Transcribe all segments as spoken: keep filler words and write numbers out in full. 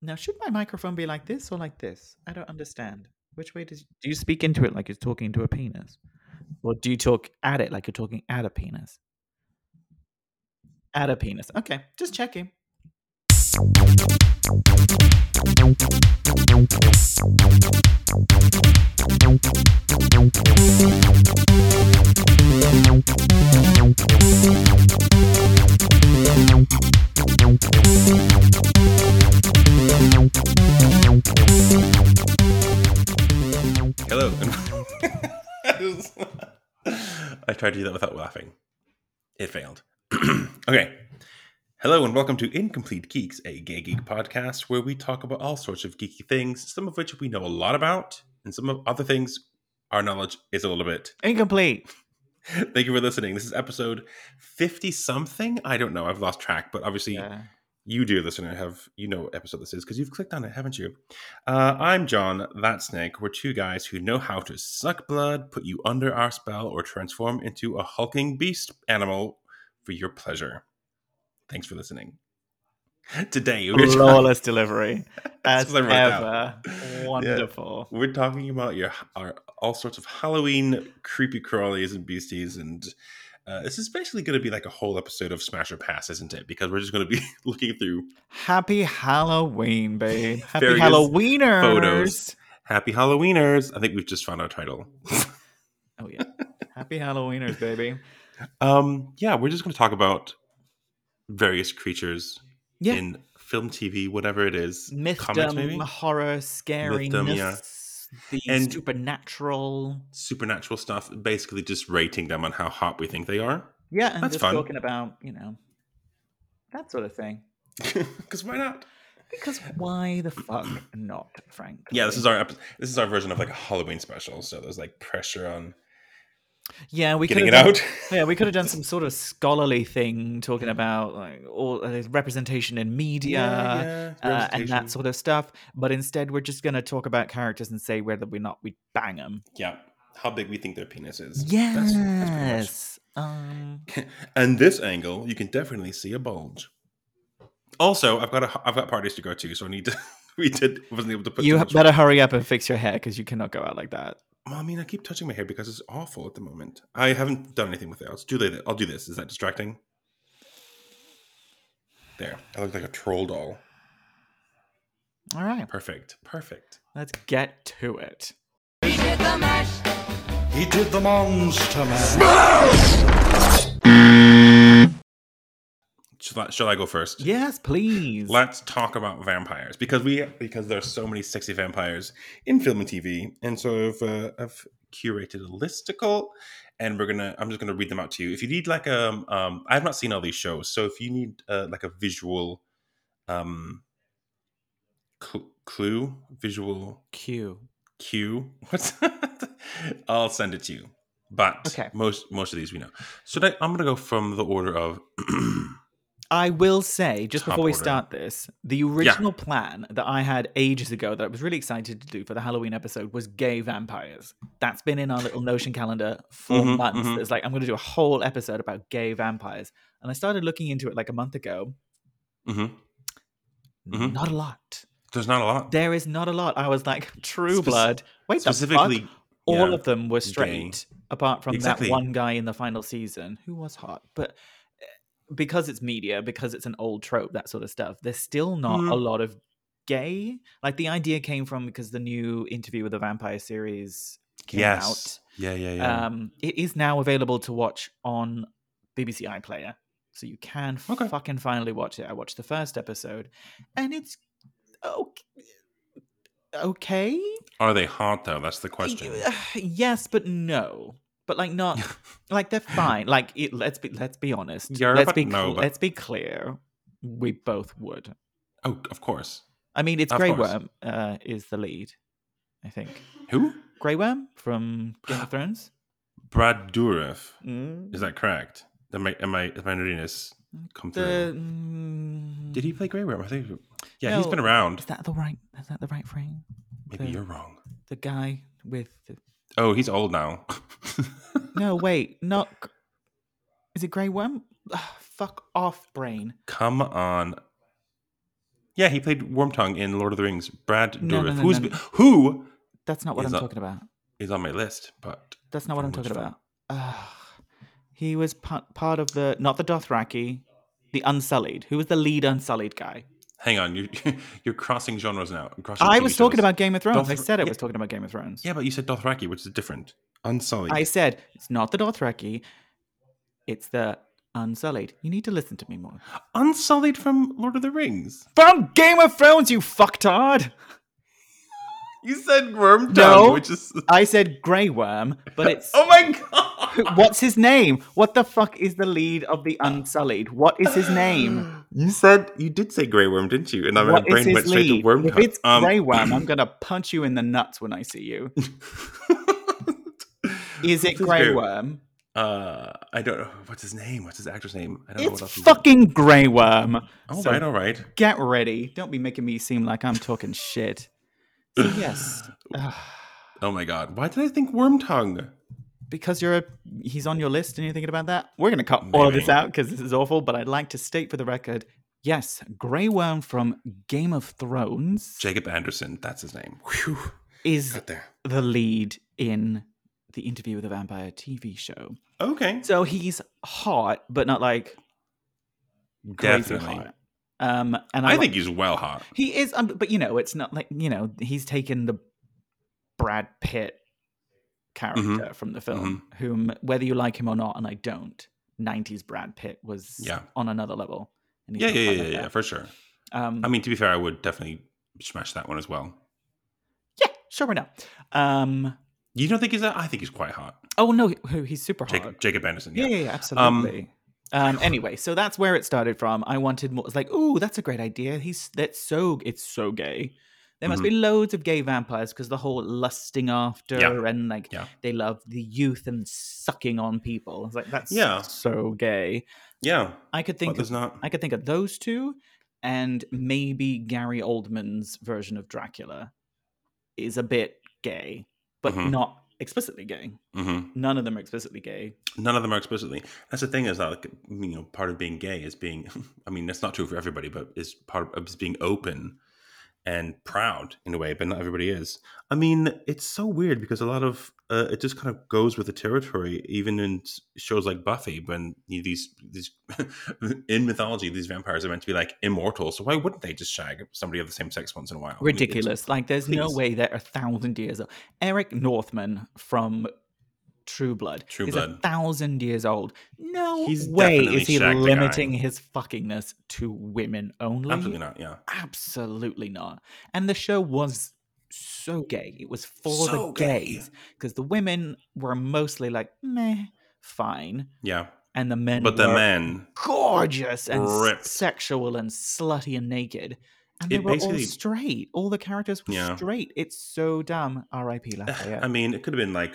Now, should my microphone be like this or like this? I don't understand. Which way does do you speak into it like you're talking into a penis, or do you talk at it like you're talking at a penis? At a penis. Okay, just checking. Hello. I tried to do that without laughing. It failed. Okay. Hello and welcome to Incomplete Geeks, a gay geek podcast where we talk about all sorts of geeky things, some of which we know a lot about, and some of other things our knowledge is a little bit incomplete. Thank you for listening. This is episode fifty-something. I don't know. I've lost track, but obviously Yeah. you, dear listener, have you know what episode this is because you've clicked on it, haven't you? Uh, I'm John, that snake. We're two guys who know how to suck blood, put you under our spell, or transform into a hulking beast animal for your pleasure. Thanks for listening. Today, we're Flawless talking... delivery, as ever. Wonderful. Yeah. We're talking about your our all sorts of Halloween creepy crawlies and beasties, and uh, this is basically going to be like a whole episode of Smash or Pass, isn't it? Because we're just going to be looking through Happy Halloween, babe. Happy Halloweeners. Photos. Happy Halloweeners. I think we've just found our title. Oh yeah. Happy Halloweeners, baby. Um, yeah, we're just going to talk about various creatures yeah. in film, T V, whatever it is. Mythdom, comics, maybe? horror, scariness, Mythdom, yeah. the and supernatural. Supernatural stuff, basically just rating them on how hot we think they are. Yeah, and That's just fun. talking about, you know, that sort of thing. Because why not? Because why the fuck not, frankly? Yeah, this is our epi- this is our version of like a Halloween special, so there's like pressure on yeah, we getting it done, out. Yeah, we could have done some sort of scholarly thing talking about like all uh, representation in media yeah, yeah, uh, and that sort of stuff. But instead, we're just going to talk about characters and say whether we not we bang them. Yeah, how big we think their penis is. Yes. That's, that's pretty much. Um, and this angle, you can definitely see a bulge. Also, I've got a, I've got parties to go to, so I need to. we did wasn't able to put. You better work. hurry up and fix your hair because you cannot go out like that. Well, I mean, I keep touching my hair because it's awful at the moment. I haven't done anything with it. I'll do that. I'll do this. Is that distracting? There, I look like a troll doll. All right, perfect, perfect. Let's get to it. He did the mash. He did the monster mash. Shall I, shall I go first? Yes, please. Let's talk about vampires because we because there's so many sexy vampires in film and T V, and so I've, uh, I've curated a listicle, and we're gonna I'm just gonna read them out to you. If you need like a um, um I've not seen all these shows, so if you need uh, like a visual um cl- clue, visual cue, cue, what's that? I'll send it to you. But okay. most most of these we know. So I, I'm gonna go from the order of. I will say, just Top before we order. start this, the original yeah. plan that I had ages ago that I was really excited to do for the Halloween episode was gay vampires. That's been in our little Notion calendar for mm-hmm, months. Mm-hmm. It's like, I'm going to do a whole episode about gay vampires. And I started looking into it like a month ago. Mm-hmm. Mm-hmm. Not a lot. There's not a lot. There is not a lot. I was like, True Spec- Blood. Wait, specifically, the fuck? All yeah, of them were straight, gay. apart from exactly. that one guy in the final season who was hot. But because it's media, because it's an old trope, that sort of stuff, there's still not mm. a lot of gay. Like the idea came from because the new Interview with the Vampire series came yes. out. Yeah, yeah, yeah. Um, it is now available to watch on B B C iPlayer. So you can okay. fucking finally watch it. I watched the first episode and it's okay. okay. Are they hot though? That's the question. Yes, but no. But like not like they're fine. Like it, let's be let's be honest. You're let's be no, cl- but... let's be clear. We both would. Oh, of course. I mean, it's of Grey course. Worm uh, is the lead. I think. Who? Grey Worm from Game of Thrones. Brad Dourif. Mm. Is that correct? Am I am I am I nerdiness come through? The, mm... Did he play Grey Worm? I think. Yeah, no, he's been around. Is that the right? Is that the right frame? Maybe the, you're wrong. The guy with. The... Oh, he's old now. No, wait, not. Is it Grey Worm? Ugh, fuck off, brain. Come on. Yeah, he played Wormtongue in Lord of the Rings. Brad No, no, Dourif, no, who's no, no. who That's not what is I'm on, talking about. is on my list, but That's not what I'm from which talking film? about. Ugh. He was pa- part of the, not the Dothraki, the Unsullied. Who was the lead Unsullied guy? Hang on, you you're crossing genres now. Crossing I T V was talking shows. about Game of Thrones. I Dothra- said I yeah, was talking about Game of Thrones. yeah, but you said Dothraki, which is different. Unsullied. I said it's not the Dothraki. It's the Unsullied. You need to listen to me more. Unsullied from Lord of the Rings. From Game of Thrones, you fucktard! You said Wormtongue, No, which is I said Grey Worm, but it's... oh my god! What's his name? What the fuck is the lead of the Unsullied? What is his name? You said you did say Grey Worm, didn't you? And my What is brain his went straight lead? to Wormtongue. If it's Um, Grey Worm, I'm gonna punch you in the nuts when I see you. Is it Please Grey do. Worm? Uh, I don't know what's his name. What's his actor's name? I don't know It's what else. he's fucking Grey Worm. in. All So right, all right. get ready. Don't be making me seem like I'm talking shit. So yes, Ugh. Oh my god, why did I think Wormtongue? because you're a, he's on your list and you're thinking about that. We're gonna cut all of this Maybe. out because this is awful. But I'd like to state for the record, yes, Grey Worm from Game of Thrones Jacob Anderson, that's his name. Whew. is Got there. the lead in the Interview with a Vampire T V show. Okay, So he's hot, but not like crazy definitely. hot. Um, and I, I li- think he's well hot. he is, um, but you know, it's not like, you know, he's taken the Brad Pitt character Mm-hmm. from the film, whom, whether you like him or not, and I don't, nineties Brad Pitt was Yeah. on another level. And he's Yeah, not yeah, quite yeah, like yeah, yeah, that. for sure. Um, I mean, to be fair, I would definitely smash that one as well. yeah, sure, why not? Um, You don't think he's that? I think he's quite hot. oh no, he- he's super hot. Jacob, Jacob Anderson. Yeah, Yeah. yeah, yeah, absolutely. Um, anyway, so that's where it started from. I wanted more. It's like, ooh, that's a great idea. He's that's so it's so gay. There must Mhm. be loads of gay vampires because the whole lusting after Yeah. and like Yeah. they love the youth and sucking on people. It's like that's Yeah. so gay. Yeah. I could But think there's of, not. I could think of those two, and maybe Gary Oldman's version of Dracula is a bit gay, but Mhm. not explicitly gay. hmm None of them are explicitly gay. None of them are explicitly. That's the thing is that, like, you know, part of being gay is being, I mean, that's not true for everybody, but is part of is being open and proud in a way, but not everybody is. I mean, it's so weird because a lot of uh, it just kind of goes with the territory, even in s- shows like Buffy, when you, these these in mythology, these vampires are meant to be like immortal. So why wouldn't they just shag somebody of the same sex once in a while? I mean, it's- Ridiculous. Like, there's no please. way they're a thousand years old. Eric Northman from True Blood True is Blood. a thousand years old. No He's way definitely is he shagged a limiting guy. his fuckingness to women only. Absolutely not. Yeah. Absolutely not. And the show was so gay. It was for So the gay. gays because the women were mostly like, meh, fine. Yeah. And the men But the were men, gorgeous and s- ripped. sexual and slutty and naked. And they It were all basically- straight. All the characters were Yeah. straight. It's so dumb. R I P Lafayette. I mean, it could have been like,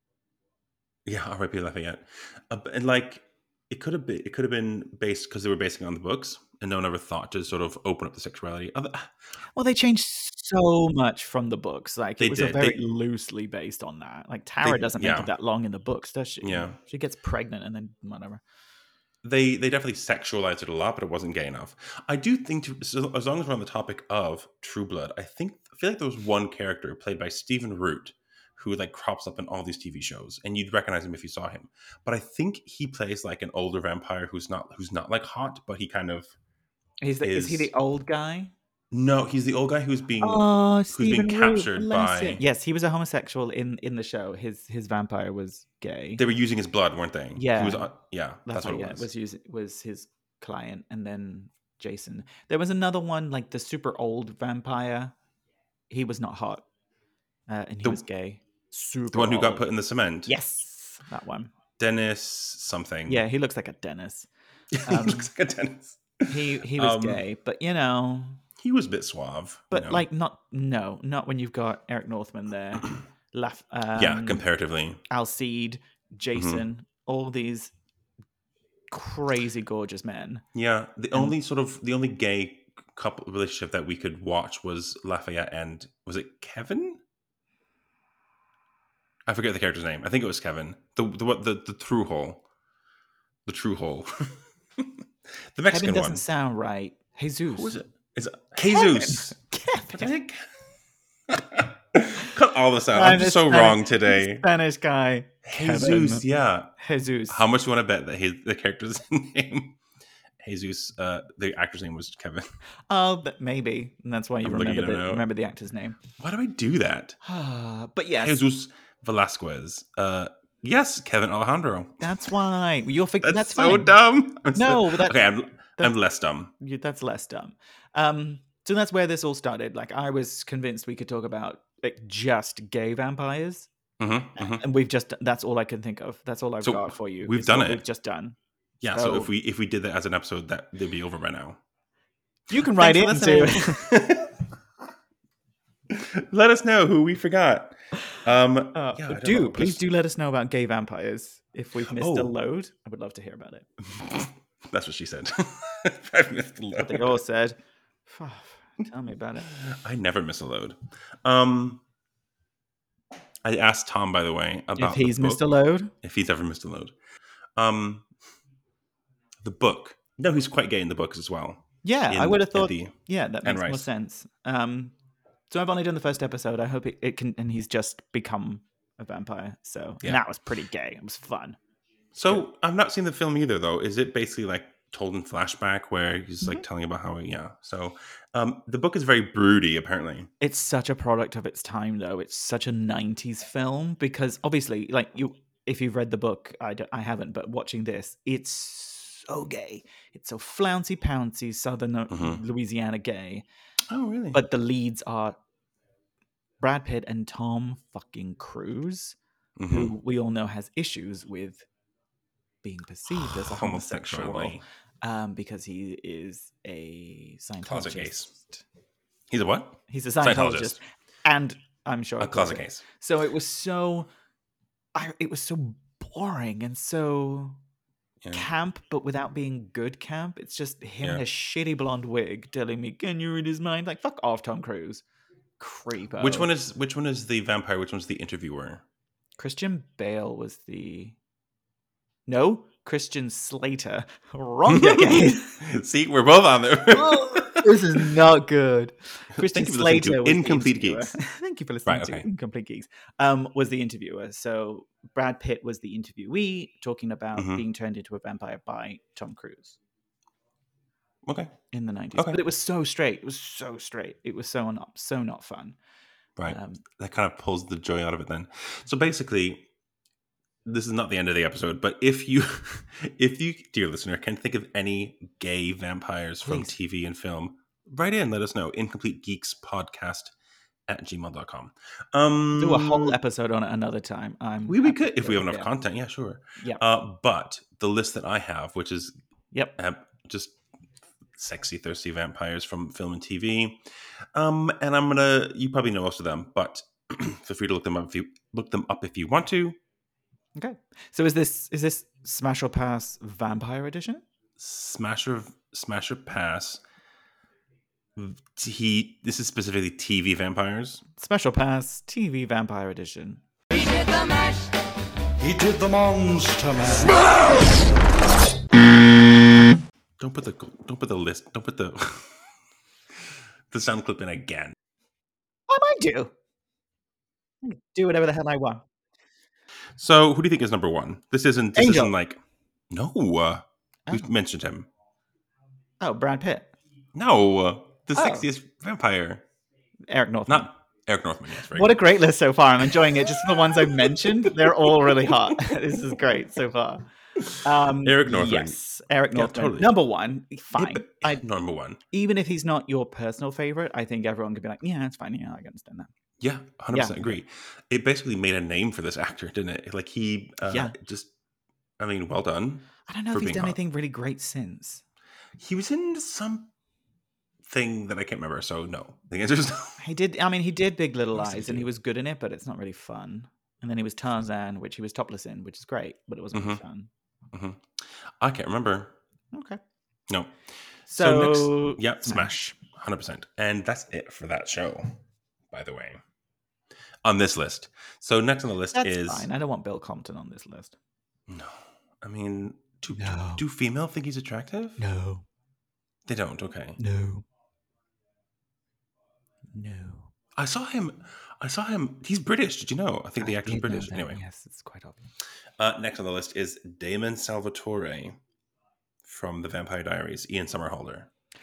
yeah, R I P Lafayette, uh, but- and like it could have been, it could have been based because they were basing it on the books, and no one ever thought to sort of open up the sexuality. Of, Well, they changed so much from the books. Like, They it was a did. very They- loosely based on that. Like, Tara They- doesn't yeah. make it that long in the books, does she? Yeah. She gets pregnant and then whatever. they they definitely sexualized it a lot, but it wasn't gay enough. I do think, to, so as long as we're on the topic of True Blood, I think I feel like there was one character played by Stephen Root who like crops up in all these T V shows, and you'd recognize him if you saw him. But I think he plays like an older vampire who's not who's not like hot, but he kind of He's the, is, he Is- the old guy? no, he's the old guy who's being Oh, who's being Stephen Root, captured bless by. him. Yes, he was a homosexual in, in the show. His his vampire was gay. They were using his blood, weren't they? Yeah. He was, uh, yeah, that's what it Lafayette was. was using was his client, and then Jason. There was another one, like the super old vampire. He was not hot, uh, and he The- was gay. Super. The one who got old. put in the cement. Yes, that one. Dennis something. Yeah, he looks like a Dennis. he Um, looks like a Dennis. He he was Um, gay, but you know, He was a bit suave. you but know. like not no, not when you've got Eric Northman there. Laugh. Um, yeah, comparatively. Alcide, Jason, all these crazy gorgeous men. Yeah, the only sort of the only gay couple relationship that we could watch was Lafayette and was it Kevin? I forget the character's name. I think it was Kevin. The the what the, the true hole. The true hole. the Mexican Kevin doesn't one. sound right. Jesus. Who was it? It's Jesus. Kevin. Cut all this out. I'm I'm just a so Spanish- wrong today. Spanish guy. Jesus, Kevin. yeah. Jesus. How much do you want to bet that his the character's name, Jesus, uh, the actor's name was Kevin? Oh, but maybe. And that's why you I'm remember looking the, it up. remember the actor's name. Why do I do that? But yes, Jesus Velasquez. Uh, yes, Kevin Alejandro. that's why. You're fi- That's, that's so fine. dumb. I'm No, so, but that's- okay, I'm, that- I'm less dumb. You, that's less dumb. Um, so that's where this all started. Like, I was convinced we could talk about like just gay vampires, Mm-hmm, mm-hmm. and we've just that's all I can think of. That's all I've So, got for you. we've is done what it. We've just done. Yeah, so, So- if we if we did that as an episode, that they'd be over by now. You can write Thanks into. for listening. Let us know who we forgot. Um, Uh, yeah, I don't do know. please Just- do let us know about gay vampires if we've missed a Oh. load. I would love to hear about it. That's what she said. I've missed a load. They all said, "Tell me about it." I never miss a load. Um, I asked Tom, by the way, about If he's the missed a book, load, if he's ever missed a load. Um, the book. No, he's quite gay in the books as well. yeah, I In- would have in thought. the- Yeah, that Anne makes more Rice. sense. Um, so I've only done the first episode. I hope it, it can, and he's just become a vampire. So Yeah. and that was pretty gay. It was fun. So I've not seen the film either, though. Is it basically like told in flashback where he's Mm-hmm. like telling about how? Yeah. So um, the book is very broody, apparently. It's such a product of its time, though. It's such a nineties film because obviously, like you, if you've read the book, I, don't- I haven't, but watching this, it's so gay. It's so flouncy pouncy Southern uh, Mhm. Louisiana gay. Oh, really? But the leads are Brad Pitt and Tom fucking Cruise, Mhm. who we all know has issues with being perceived as a homosexual, Homosexuality. um, because he is a Closet Scientologist. case. He's a what? He's a Scientologist. Scientologist, and I'm sure A closet case. So it was so, I it was so boring and so Yeah. camp, but without being good camp. It's just him in Yeah. a shitty blonde wig telling me, "Can you read his mind?" Like, fuck off, Tom Cruise, creepo. Which one is which one is the vampire? Which one's the interviewer? Christian Bale was the. No, Christian Slater. Wrong decade. See, we're both on there. This is not good. Christian Thank you for listening to Slater was the Incomplete interviewer. Geeks. Thank you for listening Right, to okay. Incomplete Geeks. Um, was the interviewer. So Brad Pitt was the interviewee talking about Mhm. being turned into a vampire by Tom Cruise Okay, in the nineties. Okay. But it was so straight. It was so straight. It was so not so not fun. right. Um, That kind of pulls the joy out of it then. So basically, this is not the end of the episode, but if you, if you, dear listener, can think of any gay vampires from Please. T V and film, write in, let us know. Incomplete Geeks Podcast at gmail dot com. Um, do a whole episode on it another time. I'm We, we happy could, if to, we have enough yeah. content, yeah, sure. Yeah. Uh, but the list that I have, which is Yep. uh, just sexy, thirsty vampires from film and T V. Um, and I'm gonna, you probably know most of them, but feel free to look them up if you look them up if you want to. Okay. So is this is this Smash or Pass Vampire Edition? Smasher, Smasher Pass. He, this is specifically T V vampires. Special Pass T V Vampire Edition. He did the Monster Man. Don't put the, don't put the list, don't put the, the sound clip in again. I might do. I can do whatever the hell I want. So, who do you think is number one? This isn't. This Angel. isn't like. No, uh, we've Oh. mentioned him. Oh, Brad Pitt. No, uh, the Oh. sexiest vampire. Eric Northman. Not Eric Northman. Yes, very What a good. great list so far. I'm enjoying it. Just the ones I've mentioned, they're all really hot. This is great so far. Um, Eric Northman. Yes, Eric Yeah, Northman. totally. Number one, fine. Yeah, but- I, number one. even if he's not your personal favorite, I think everyone could be like, yeah, it's fine. Yeah, I can understand that. Yeah, one hundred Yeah. percent agree. It basically made a name for this actor, didn't it? Like he, uh, Yeah. just. I mean, well done. I don't know For if he's being done hot. anything really great since. He was in some thing that I can't remember. So no, the answer is no. He did. I mean, he did Big Little Yes, he Lies, and he did. was good in it, but it's not really fun. And then he was Tarzan, which he was topless in, which is great, but it wasn't really fun. I can't remember. Okay. No. So, So, next, yeah, Smash, one hundred percent. And that's it for that show, by the way, on this list. So next on the list That's is... fine. I don't want Bill Compton on this list. No. I mean, do, No. do, do female think he's attractive? No. They don't, okay. No. No. I saw him. I saw him. He's British. Did you know? I think the I actor's did know British. that, Anyway, yes, it's quite obvious. uh, next on the list is Damon Salvatore from The Vampire Diaries. Ian Somerhalder.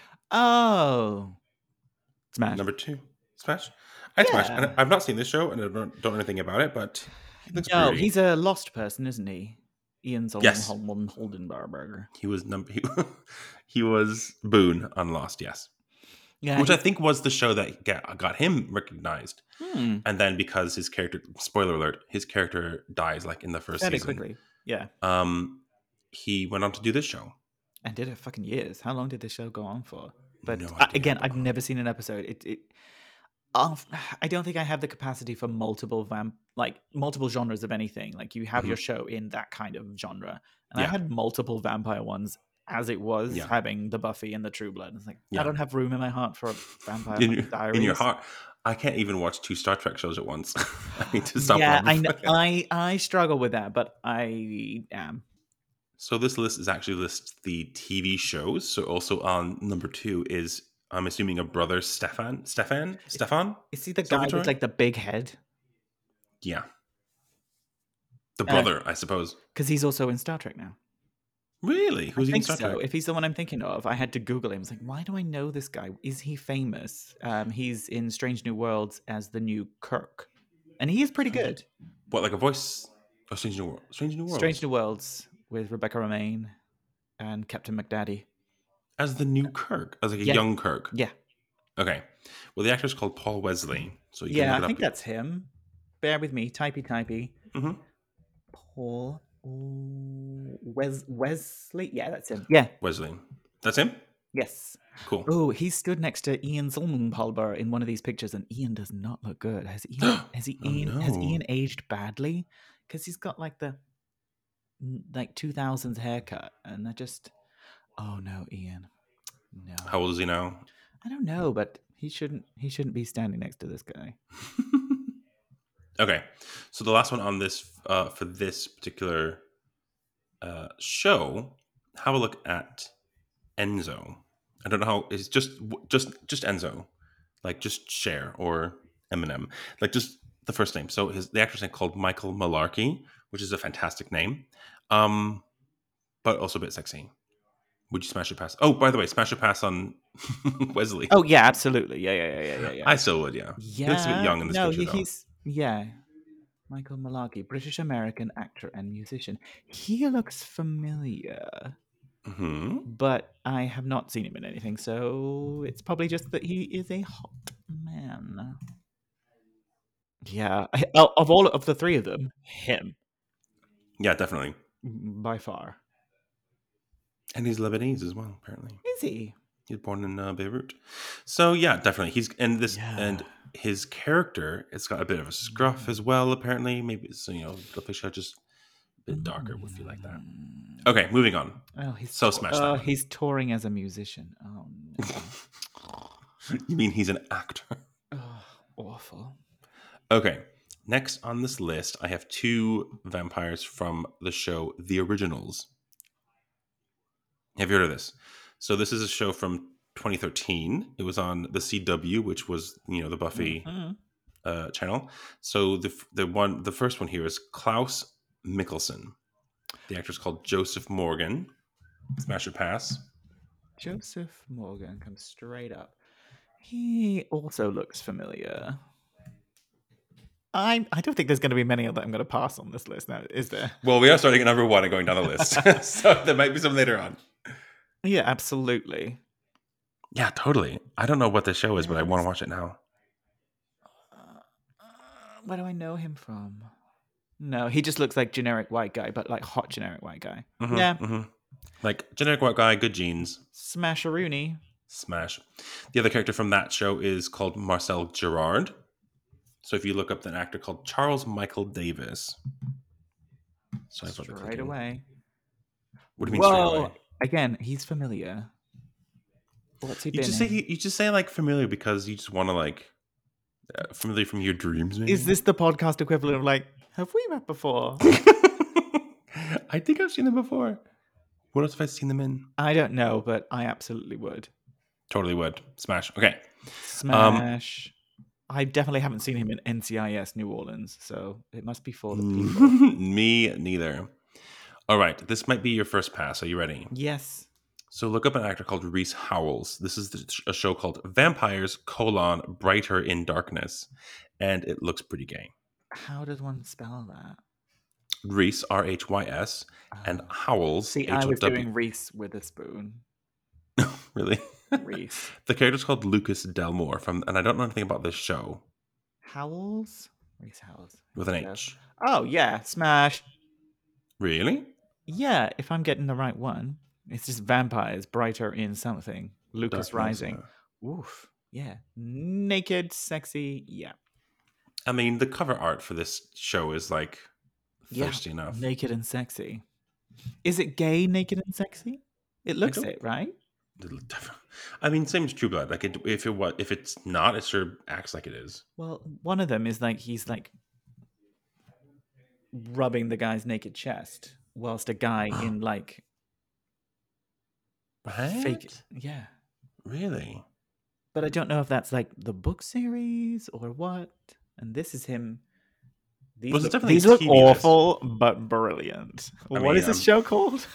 Oh, Smash. Number two, Smash. I Smash. Yeah. And I've not seen this show, and I don't, don't know anything about it, but he looks No, pretty. he's a lost person, isn't he? Ian Yes. Holdenbarger. He was number. He, he was Boone on Lost. Yes. Yeah, Which he- I think was the show that got, got him recognized. Hmm. And then because his character, spoiler alert, his character dies like in the first Fairly season. quickly. Yeah. Um, he went on to do this show. And did it fucking years. How long did this show go on for? But No uh, idea. again, I've never seen an episode. It, it I'll, I don't think I have the capacity for multiple vamp, like multiple genres of anything. Like you have Mhm. your show in that kind of genre, and I Yeah. had multiple vampire ones as it was Yeah. having the Buffy and the True Blood. It's like Yeah. I don't have room in my heart for Vampire In your, Diaries. in your heart, I can't even watch two Star Trek shows at once. I need to stop. Yeah, one I know, before- I I struggle with that, but I am. So this list is actually lists the T V shows. So also on number two is, I'm assuming, a brother Stefan. Stefan. Stefan. Is he the guy Salvatore? with like the big head? Yeah. The Uh, brother, I suppose. Because he's also in Star Trek now. Really? I Who's he in think Star so. Trek? If he's the one I'm thinking of, I had to Google him. I was like, why do I know this guy? Is he famous? Um, he's in Strange New Worlds as the new Kirk, and he is pretty good. What, like a voice? Oh, Strange New World. Strange New World. Strange New Worlds with Rebecca Romaine and Captain McDaddy. As the new Kirk, as like a Yeah. young Kirk. Yeah, Okay. Well, the actor's called Paul Wesley, so you can yeah, look it I think up. that's him. Bear with me, typey typey. Mhm. Paul ooh, Wes Wesley. Yeah, that's him. Yeah, Wesley. That's him. yes. Cool. Oh, he stood next to Ian Zolmenpalber in one of these pictures, and Ian does not look good. Has Ian has he Oh, Ian has no. Ian aged badly? Because he's got like the n- like two thousands haircut, and I just oh no, Ian, no. How old is he now? I don't know, but he shouldn't he shouldn't be standing next to this guy. Okay, so the last one on this uh, for this particular uh, show, have a look at Enzo. I don't know how it's just just just Enzo, like just Cher or Eminem, like just the first name. So his the actor's name called Michael Malarkey, which is a fantastic name, um, but also a bit sexy. Would you smash it pass? Oh, by the way, smash it pass on Wesley. Oh yeah, absolutely. Yeah, yeah, yeah, yeah, yeah. yeah. I still would, yeah. Yeah, He looks a bit young in this no, picture, he- though. he's yeah. Michael Malarkey, British American actor and musician. He looks familiar, hmm but I have not seen him in anything, so it's probably just that he is a hot man. Yeah, I- of of all of the three of them, him Yeah, definitely. by far. And he's Lebanese as well, apparently. Is he? He was born in uh, Beirut. So yeah, definitely. He's and this Yeah. and his character, it's got a bit of a scruff as well, apparently. Maybe it's, you know, the picture just a bit darker would feel like that. Mm. Okay, moving on. Oh, he's So tou- smash that Oh, one. he's touring as a musician. Oh no. You mean he's an actor? Oh, awful. Okay. Next on this list, I have two vampires from the show The Originals. Have you heard of this? So this is a show from twenty thirteen. It was on the C W, which was, you know, the Buffy Mhm. uh, channel. So the the one the first one here is Klaus Mikkelsen. The actor's called Joseph Morgan. Smash or pass? Joseph Morgan comes straight up. He also looks familiar. I I don't think there's going to be many that I'm going to pass on this list now, is there? Well, we are starting at number one and going down the list, so there might be some later on. Yeah, absolutely. Yeah, totally. I don't know what the show is, but I want to watch it now. Uh, where do I know him from? No, he just looks like generic white guy, but like hot generic white guy. Mhm, Yeah. mhm. Like generic white guy, good genes. Smash-a-rooney. Smash. The other character from that show is called Marcel Gerard. So if you look up an actor called Charles Michael Davis. Sorry about the Straight clicking. away. What do you mean straight Whoa. away? Again, he's familiar. What's he You been just say in? you just say like familiar because you just want to like uh, familiar from your dreams. Maybe? Is this the podcast equivalent of like, have we met before? I think I've seen them before. What else have I seen them in? I don't know, but I absolutely would. Totally would. Smash. Okay. Smash. I definitely haven't seen him in N C I S New Orleans, so it must be for the people. Me neither. All right, this might be your first pass. Are you ready? Yes. So look up an actor called Reese Howells. This is the, a show called Vampires: colon, Brighter in Darkness, and it looks pretty gay. How does one spell that? Reese, R H Y S, and Oh. Howells, See, H I O was W. doing Reese with a spoon. Really? Reese. The character's called Lucas Delmore, from, and I don't know anything about this show. Howells? Reese Howells. With an Here we go. H. Oh, yeah. Smash. Really? Yeah, if I'm getting the right one. It's just vampires, brighter in something. Lucas Darkness, Rising. yeah. Oof. Yeah. Naked, sexy. Yeah. I mean, the cover art for this show is like thirsty yeah. enough. Naked and sexy. Is it gay, naked and sexy? It looks don't- it, right? I mean, same as True Blood. Like, it, if it was, if it's not, it sure acts like it is. Well, one of them is like he's like rubbing the guy's naked chest, whilst a guy in like What? fake. Yeah, Really? but I don't know if that's like the book series or what. And this is him. These Well, it's look, definitely these look T V, this. awful, but brilliant. I What mean, is this um, show called?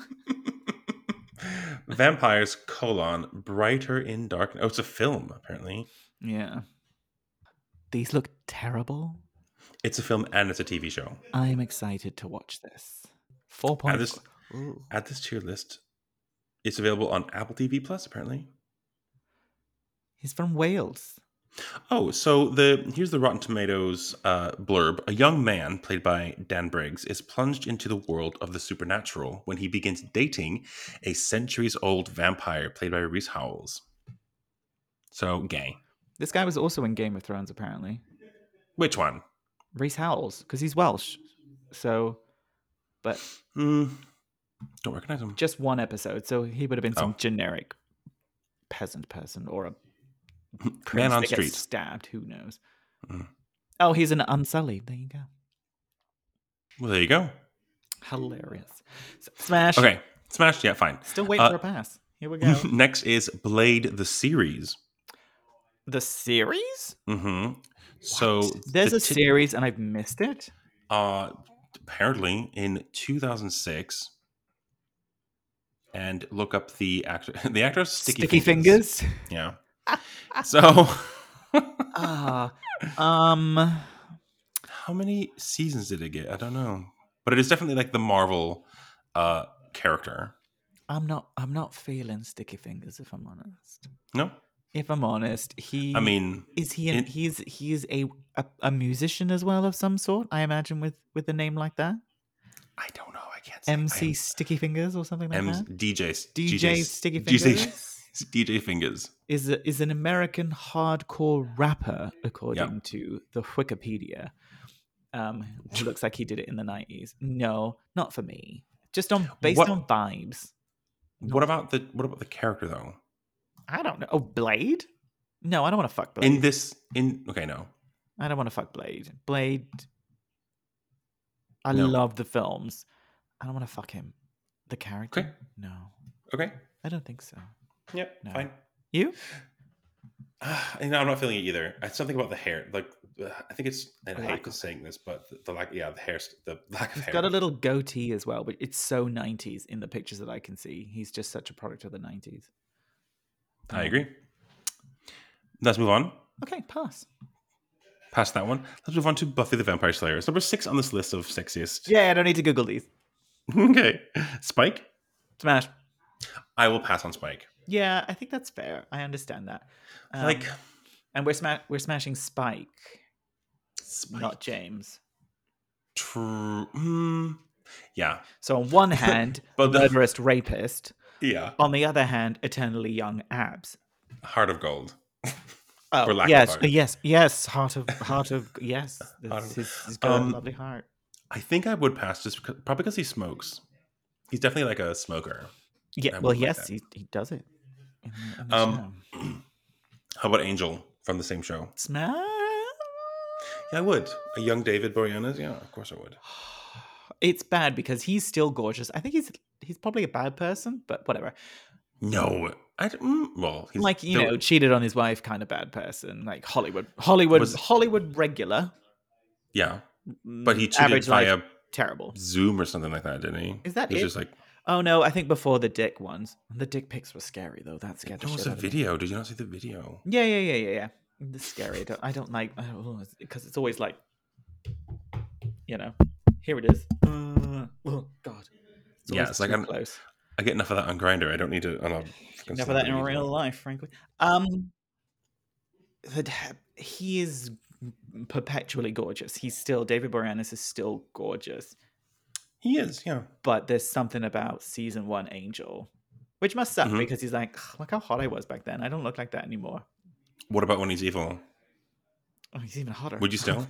Vampires: colon, Brighter in Darkness. Oh, it's a film, apparently. Yeah. These look terrible. It's a film and it's a T V show. I'm excited to watch this. Four Add point. this, add this to your list. It's available on Apple T V Plus, apparently. He's from Wales. Oh, so the here's the Rotten Tomatoes uh, blurb. A young man, played by Dan Briggs, is plunged into the world of the supernatural when he begins dating a centuries-old vampire, played by Reese Howells. So, gay. This guy was also in Game of Thrones, apparently. Which one? Reese Howells, because he's Welsh. So, but Mm, don't recognize him. just one episode. So he would have been some Oh. generic peasant person or a Man prince on that gets street. stabbed. Who knows? Mm. Oh, he's an Unsullied. There you go. Well, there you go. Hilarious. S- Smash. Okay, smashed. Yeah, fine. Still waiting Uh, for a pass. Here we go. Next is Blade the series. The series? Mm-hmm. So There's the a ti- series and I've missed it. Uh, apparently in two thousand six. And look up the actor. The actor is Sticky, Sticky Fingers. Fingers. Yeah. So, Ah, um, how many seasons did it get? I don't know, but it is definitely like the Marvel uh, character. I'm not. I'm not feeling Sticky Fingers. If I'm honest. No, If I'm honest, he. I mean, is he? An, in- he's he's a, a a musician as well of some sort. I imagine with with a name like that, I don't know. I can't say. M C I- Sticky Fingers or something like M- that. D J D J Sticky D J Fingers D J Fingers. is a, is an American hardcore rapper, according to the Wikipedia. Um, who looks like he did it in the nineties. No, not for me. Just on based What- on vibes. What about the what about the character though? I don't know. Oh, Blade? No, I don't want to fuck Blade. In this, in okay, no, I don't want to fuck Blade. Blade. I No. love the films. I don't want to fuck him. The character? Okay. No, okay, I don't think so. yeah, No. fine. You? You know, I'm not feeling it either. It's something about the hair. Like, uh, I think it's. And I Lack hate of- saying this, but the, the lack, yeah, the hair, the lack of He's hair. got a little goatee as well, but it's so nineties in the pictures that I can see. He's just such a product of the nineties. I agree. Let's move on. Okay, pass. Past that one. Let's move on to Buffy the Vampire Slayer. It's number six on this list of sexiest. Yeah, I don't need to Google these. Okay. Spike? Smash. I will pass on Spike. Yeah, I think that's fair. I understand that. Um, like, and we're sma- we're smashing Spike, Spike. not James. True. Mm, yeah. So on one hand, But the- murderous rapist. Yeah. On the other hand, eternally young abs. Heart of Gold. Oh, For lack of yes, heart. yes, yes. Heart of, heart of, yes. Heart It's, of- he's, he's got Um, a lovely heart. I think I would pass just because, probably because he smokes. He's definitely like a smoker. Yeah, I well, would like yes, that. he, he does it. In the, in the Um, show. How about Angel from the same show? Smash. Yeah, I would. A young David Boreanaz? Yeah, of course I would. It's bad because he's still gorgeous. I think he's he's probably a bad person, but whatever. No, I mm, well, he's like you there- know, cheated on his wife, kind of bad person, like Hollywood, Hollywood, Was- Hollywood regular. yeah, but he Mm, cheated average via life, terrible. Zoom or something like that, didn't he? Is that It was it? just like Oh no, I think before the dick ones. The dick pics were scary though. That scared the it was shit a out of me. video. Did you not see the video? Yeah, yeah, yeah, yeah, yeah. The scary. I don't, I don't like because it's always like, you know, here it is. Uh, oh God. It's Yeah, always it's like too I'm- close. I get enough of that on Grindr. I don't need to on a fucking Enough of that in celebrity real video. life, frankly. Um, the, he is perpetually gorgeous. He's still David Boreanaz is still gorgeous. He is, yeah. But there's something about season one Angel, which must suck Mhm. because he's like, "Ugh, look how hot I was back then. I don't look like that anymore. What about when he's evil? Oh, he's even hotter. Would you still?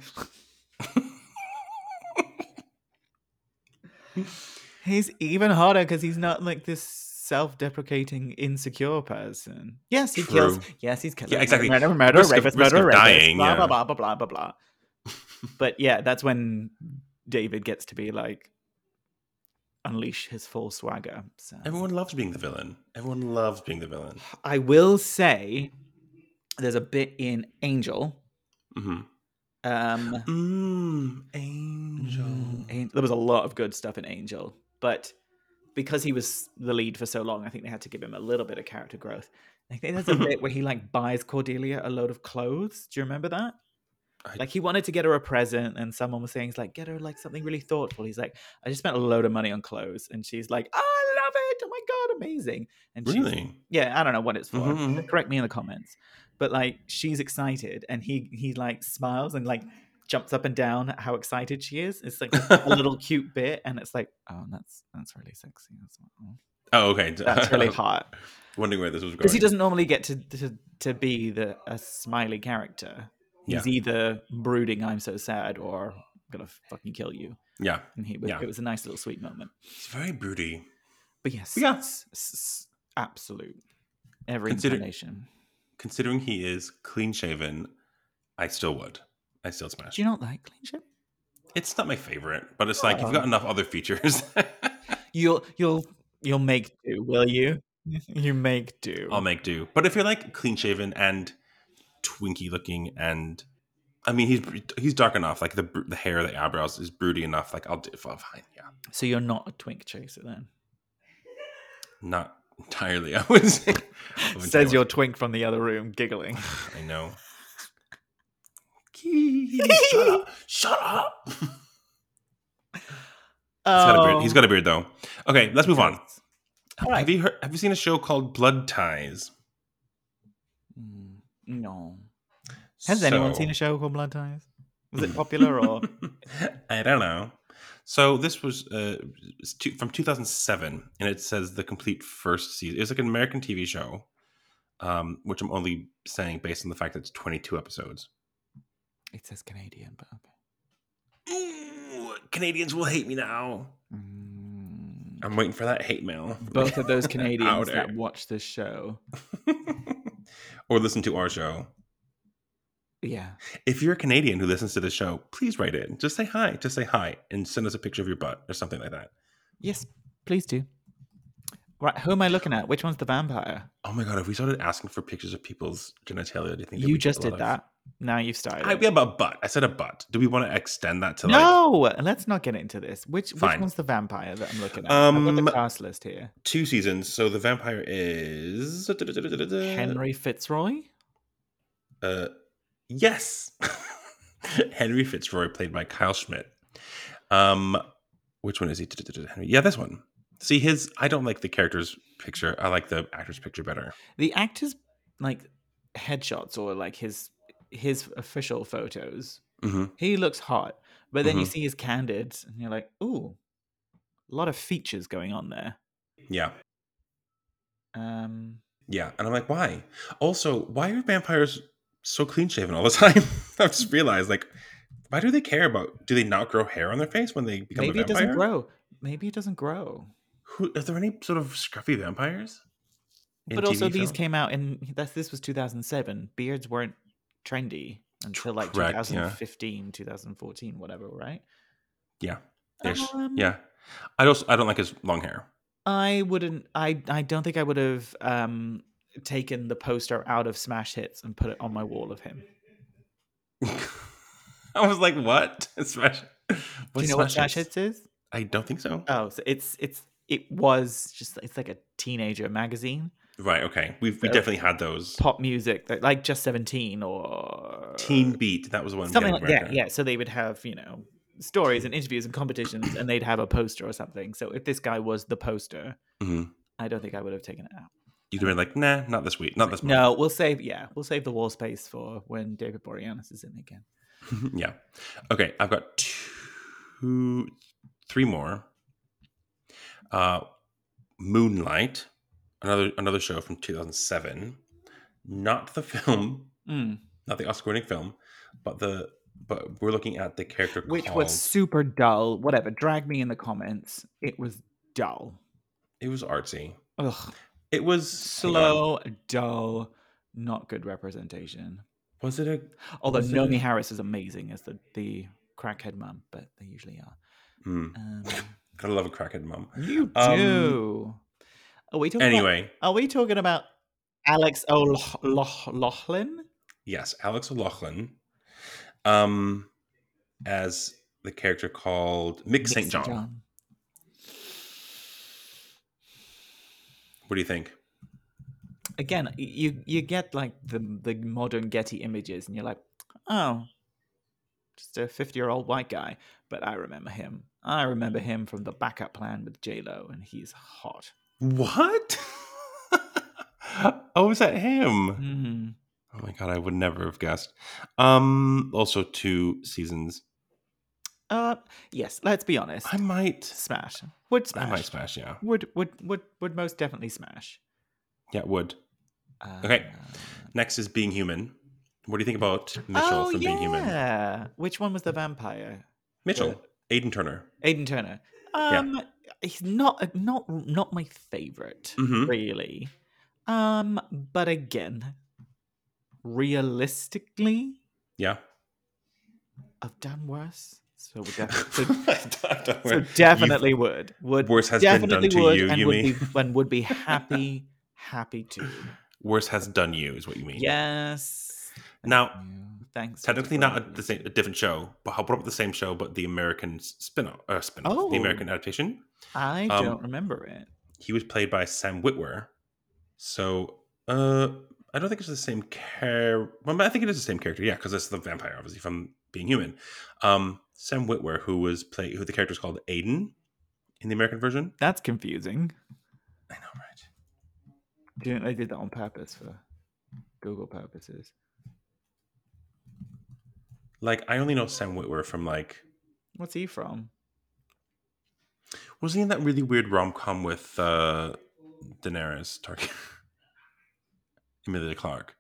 He's even hotter because he's not like this self-deprecating, insecure person. Yes, he True. kills. Yes, he's killing. Yeah, exactly. Murder, murder, Risk of- rapist, risk murder, of rapist. dying, Blah yeah. blah blah blah blah blah blah. But yeah, that's when David gets to be like unleash his full swagger. So Everyone loves being the villain. Everyone loves being the villain. I will say, there's a bit in Angel. Mm-hmm. Um, Mm, Angel. Mm, An- there was a lot of good stuff in Angel, but because he was the lead for so long, I think they had to give him a little bit of character growth. I think there's a bit where he like buys Cordelia a load of clothes. Do you remember that? I- Like he wanted to get her a present, and someone was saying, "It's like get her like something really thoughtful." He's like, "I just spent a load of money on clothes," and she's like, "I love it! Oh my god, amazing!" And she's, Really? yeah, I don't know what it's for. Mhm, mhm. Correct me in the comments. But like she's excited, and he he like smiles and like jumps up and down at how excited she is. It's like a little cute bit, and it's like, oh, that's that's really sexy. That's, oh, Oh, okay. that's really hot Wondering where this was going. because he doesn't normally get to to, to be the a smiley character. He's Yeah. either brooding, "I'm so sad," or "I'm gonna fucking kill you." Yeah. And he was, Yeah. it was a nice little sweet moment. It's very broody. But yes, Yeah. s- s- absolute every Consider- incarnation. Considering he is clean shaven, I still would. I still smash. Do you not like clean shit? It's not my favorite, but it's like you've Oh. got enough other features. You'll you'll you'll make do, will you? You make do. I'll make do. But if you're like clean shaven and twinky looking, and I mean he's he's dark enough, like the the hair, the eyebrows is broody enough. Like I'll do fine. Yeah, So you're not a twink chaser then? not entirely. I would say. I wouldn't say I Says was- your twink from the other room, giggling. I know. Shut up! Shut up! He's got a beard. He's got a beard though. Okay, let's move on. All right. Have you heard? Have you seen a show called Blood Ties? Mm, no. Has anyone So- seen a show called Blood Ties? Was it popular or? I don't know. So this was uh, it's two, from two thousand seven, and it says the complete first season. It was like an American T V show, um, which I'm only saying based on the fact that it's twenty-two episodes. It says Canadian, but okay. Ooh, Canadians will hate me now. Mm, I'm waiting for that hate mail. both of those Canadians Outer. that watch this show. Or listen to our show. Yeah. If you're a Canadian who listens to this show, please write in. Just say hi. Just say hi and send us a picture of your butt or something like that. Yes, please do. Right, who am I looking at? Which one's the vampire? Oh my god, if we started asking for pictures of people's genitalia, do you think that You we'd just get a did lot of- that. Now you've started. I, it. yeah, but butt. I said a butt. Do we want to extend that to like? No, let's not get into this. Which which Fine. one's the vampire that I'm looking at? I've got Um, the cast list here. Two seasons. So the vampire is Henry Fitzroy. Uh, yes, Henry Fitzroy, played by Kyle Schmidt. Um, which one is he? Henry. Yeah, this one. See his. I don't like the character's picture. I like the actor's picture better. The actor's like headshots or like his his official photos. Mm-hmm. He looks hot, but then you Mhm. see his candid, and you're like, ooh, a lot of features going on there. Yeah, Um, yeah, and I'm like, why? Also, why are vampires so clean shaven all the time? I've just realized, like, why do they care about? Do they not grow hair on their face when they become maybe a it vampire? doesn't grow. Maybe it doesn't grow. Who, are there any sort of scruffy vampires? in But also, T V these film? came out in that's this was two thousand seven. Beards weren't trendy until like Correct, yeah. twenty fifteen, twenty fourteen, whatever, right? Yeah, ish. Um, yeah. I also I don't like his long hair. I wouldn't. I I don't think I would have um, taken the poster out of Smash Hits and put it on my wall of him. I was like, what? Smash. Do you know what Smash Hits is? I don't think so. Oh, so it's it's it was just it's like a teenager magazine. Right. Okay. We've we So definitely had those. pop music, that- like Just seventeen or Teen Beat. That was the one. something we had like in that. America. Yeah. So they would have you know stories and interviews and competitions, and they'd have a poster or something. So if this guy was the poster, Mhm. I don't think I would have taken it out. You'd have been like, nah, not this week, not this month. No, we'll save. Yeah, we'll save the wall space for when David Boreanaz is in again. Yeah. Okay, I've got two, three more. Uh, Moonlight, another another show from two thousand seven. Not the film, Mm. not the Oscar-winning film, but the but we're looking at the character Which called. was super dull. Whatever. Drag me in the comments. It was dull. It was artsy. Ugh. It was Slow, dull, not good representation. Was it a? Although was it Naomi a- Harris is amazing as the, the crackhead mum, but they usually are. Hmm. Um, Gotta love a crackhead mom. you Um, do. Are we talking Anyway, about, are we talking about Alex O'Loughlin? yes, Alex O'Loughlin, um, as the character called Mick Saint John. What do you think? Again, you you get like the the modern Getty images, and you're like, oh, just a fifty year old white guy. But I remember him. I remember him from the Backup Plan with J Lo, and he's hot. What? Oh, is that him? Mm-hmm. Oh my god, I would never have guessed. Um, also two seasons. Uh, yes. Let's be honest. I might Smash would smash. I might smash, yeah. Would would would would most definitely smash. Yeah, it would. Uh, Okay. Next is Being Human. What do you think about Mitchell oh from yeah. Being Human? Which one was the vampire? Mitchell, Aidan Turner. Aidan Turner. Yeah. Um, he's not not not my favorite, Mhm. really. Um, but again, realistically, Yeah. I've done worse. So would definitely, so, I've done so worse. definitely would would Worse has been definitely done to would you, and you would mean? be and would be happy happy to. Worse has done you, is what you mean. Yes. Thank Now, you. Thanks. for technically not a, deferring. the same, a different show, but how about the same show, but the American spin-off, uh, spin-off Oh. the American adaptation. I um, don't remember it. He was played by Sam Witwer. So, uh, I don't think it's the same character. Well, I think it is the same character, yeah, because it's the vampire, obviously, from Being Human. Um, Sam Witwer, who was play, who the character is called Aiden in the American version. That's confusing. I know, right? Do you think they did that on purpose for Google purposes? Like, I only know Sam Witwer from like, What's he from? was he in that really weird rom com with uh, Daenerys Targaryen? Emilia Clarke.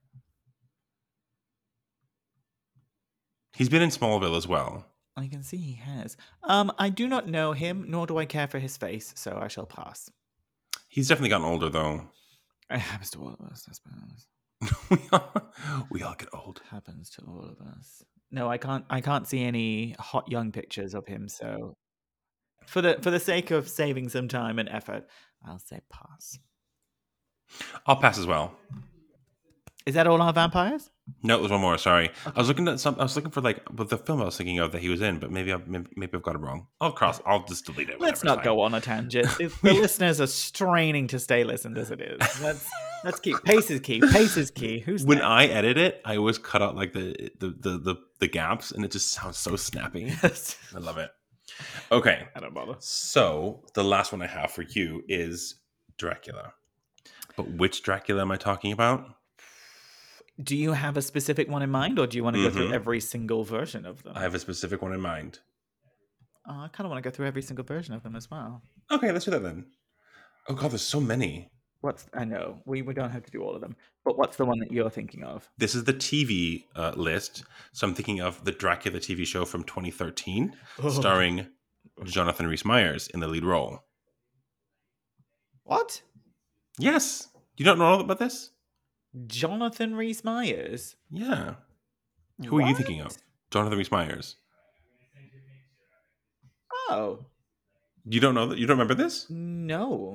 He's been in Smallville as well. I can see he has. Um, I do not know him, nor do I care for his face, so I shall pass. He's definitely gotten older, though. It happens to all of us, I suppose. we, all, we all get old. Happens to all of us. No, I can't. I can't see any hot young pictures of him. So, for the for the sake of saving some time and effort, I'll say pass. I'll pass as well. Is that all our vampires? No, there's one more. Sorry, I was looking at some. I was looking for like, but the film I was thinking of that he was in, but maybe I maybe, maybe I've got it wrong. I'll cross. I'll just delete it. Let's whatever, not go on a tangent. The listeners are straining to stay listened as it is. Let's let's keep pace is key. Pace is key. Who's When next? I edit it, I always cut out like the the, the the the gaps, and it just sounds so snappy. I love it. Okay, I don't bother. so the last one I have for you is Dracula. But which Dracula am I talking about? Do you have a specific one in mind, or do you want to go through Mhm. every single version of them? I have a specific one in mind. Oh, I kind of want to go through every single version of them as well. Okay, let's do that then. Oh god, there's so many. What's I know we, we don't have to do all of them, but what's the one that you're thinking of? This is the T V uh, list. So I'm thinking of the Dracula T V show from twenty thirteen, starring Jonathan Rhys-Meyers in the lead role. What? Yes. You don't know all about this? Jonathan Rhys-Meyers? Yeah. Who are you What? thinking of? Jonathan Rhys-Meyers. Oh You don't know that? You don't remember this? no.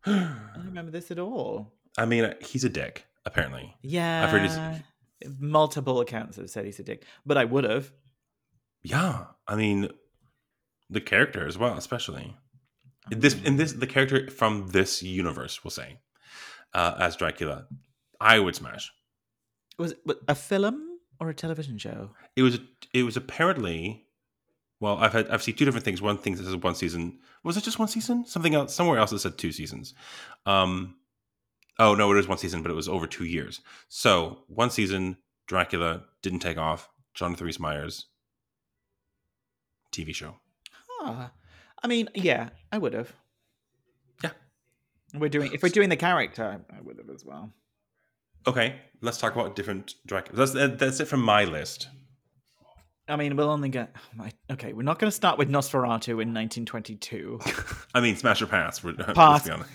I don't remember this at all. I mean, he's a dick, apparently. Yeah. I've heard he's... Multiple accounts have said he's a dick, but I would have. Yeah, I mean, the character as well, especially in this in this the character from this universe, we'll say, uh, as Dracula, I would smash. Was it a film or a television show? It was. It was apparently. Well, I've had I've seen two different things. One thing that says one season. Was it just one season? Something else. Somewhere else it said two seasons. Um. Oh no, it was one season, but it was over two years. So one season, Dracula didn't take off. Jonathan Rhys Meyers. T V show. Huh. I mean, yeah, I would have. Yeah. We're doing if we're doing the character, I would have as well. Okay, let's talk about different Dracula. That's that's it from my list. I mean, we'll only get. Okay, we're not going to start with Nosferatu in nineteen twenty-two. I mean, smash or pass. We're, pass. Let's be honest.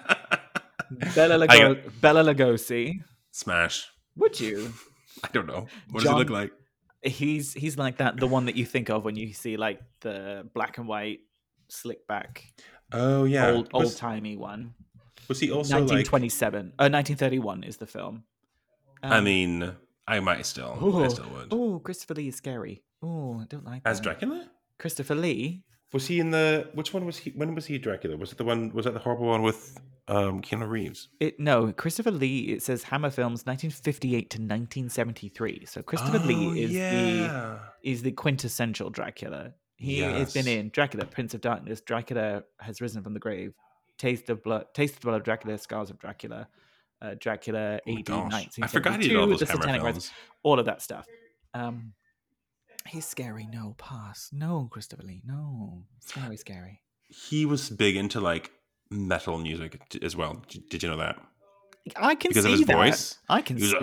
Bela, Lugo- got... Bela Lugosi. Smash. Would you? I don't know. What John... does he look like? He's he's like that, the one that you think of when you see like the black and white, slick back. Oh yeah, old old timey one. Was he also nineteen twenty-seven? Like... Uh, nineteen thirty-one is the film. Um, I mean, I might still. Ooh, I still would. Oh, Christopher Lee is scary. Oh, I don't like that. As Dracula? Christopher Lee. Was he in the? Which one was he? When was he Dracula? Was it the one? Was that the horrible one with um, Keanu Reeves? It no, Christopher Lee. It says Hammer Films, nineteen fifty-eight to nineteen seventy-three. So Christopher oh, Lee is yeah. the is the quintessential Dracula. He yes. has been in Dracula, Prince of Darkness, Dracula Has Risen from the Grave, Taste of Blood, Taste of the Blood of Dracula, Scars of Dracula, uh, Dracula A D oh nineteen seventy-two, I forgot he did all those Hammer films. Rise, all of that stuff. Um, he's scary. No, pass. No, Christopher Lee. No, scary, scary. He was big into like metal music as well. Did you know that? I can because see of his that. voice. I can see like,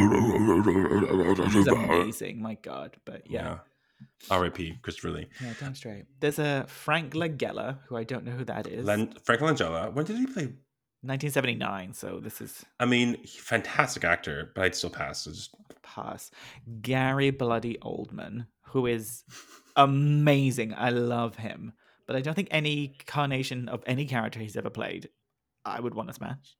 that. He's amazing. My God, but yeah. yeah. R I P Christopher Lee. Yeah, damn straight. There's a Frank Langella, who I don't know who that is. Len- Frank Langella. When did he play? nineteen seventy-nine. So this is. I mean, fantastic actor, but I'd still pass. So just pass. Gary Bloody Oldman, who is amazing. I love him, but I don't think any carnation of any character he's ever played, I would want to smash.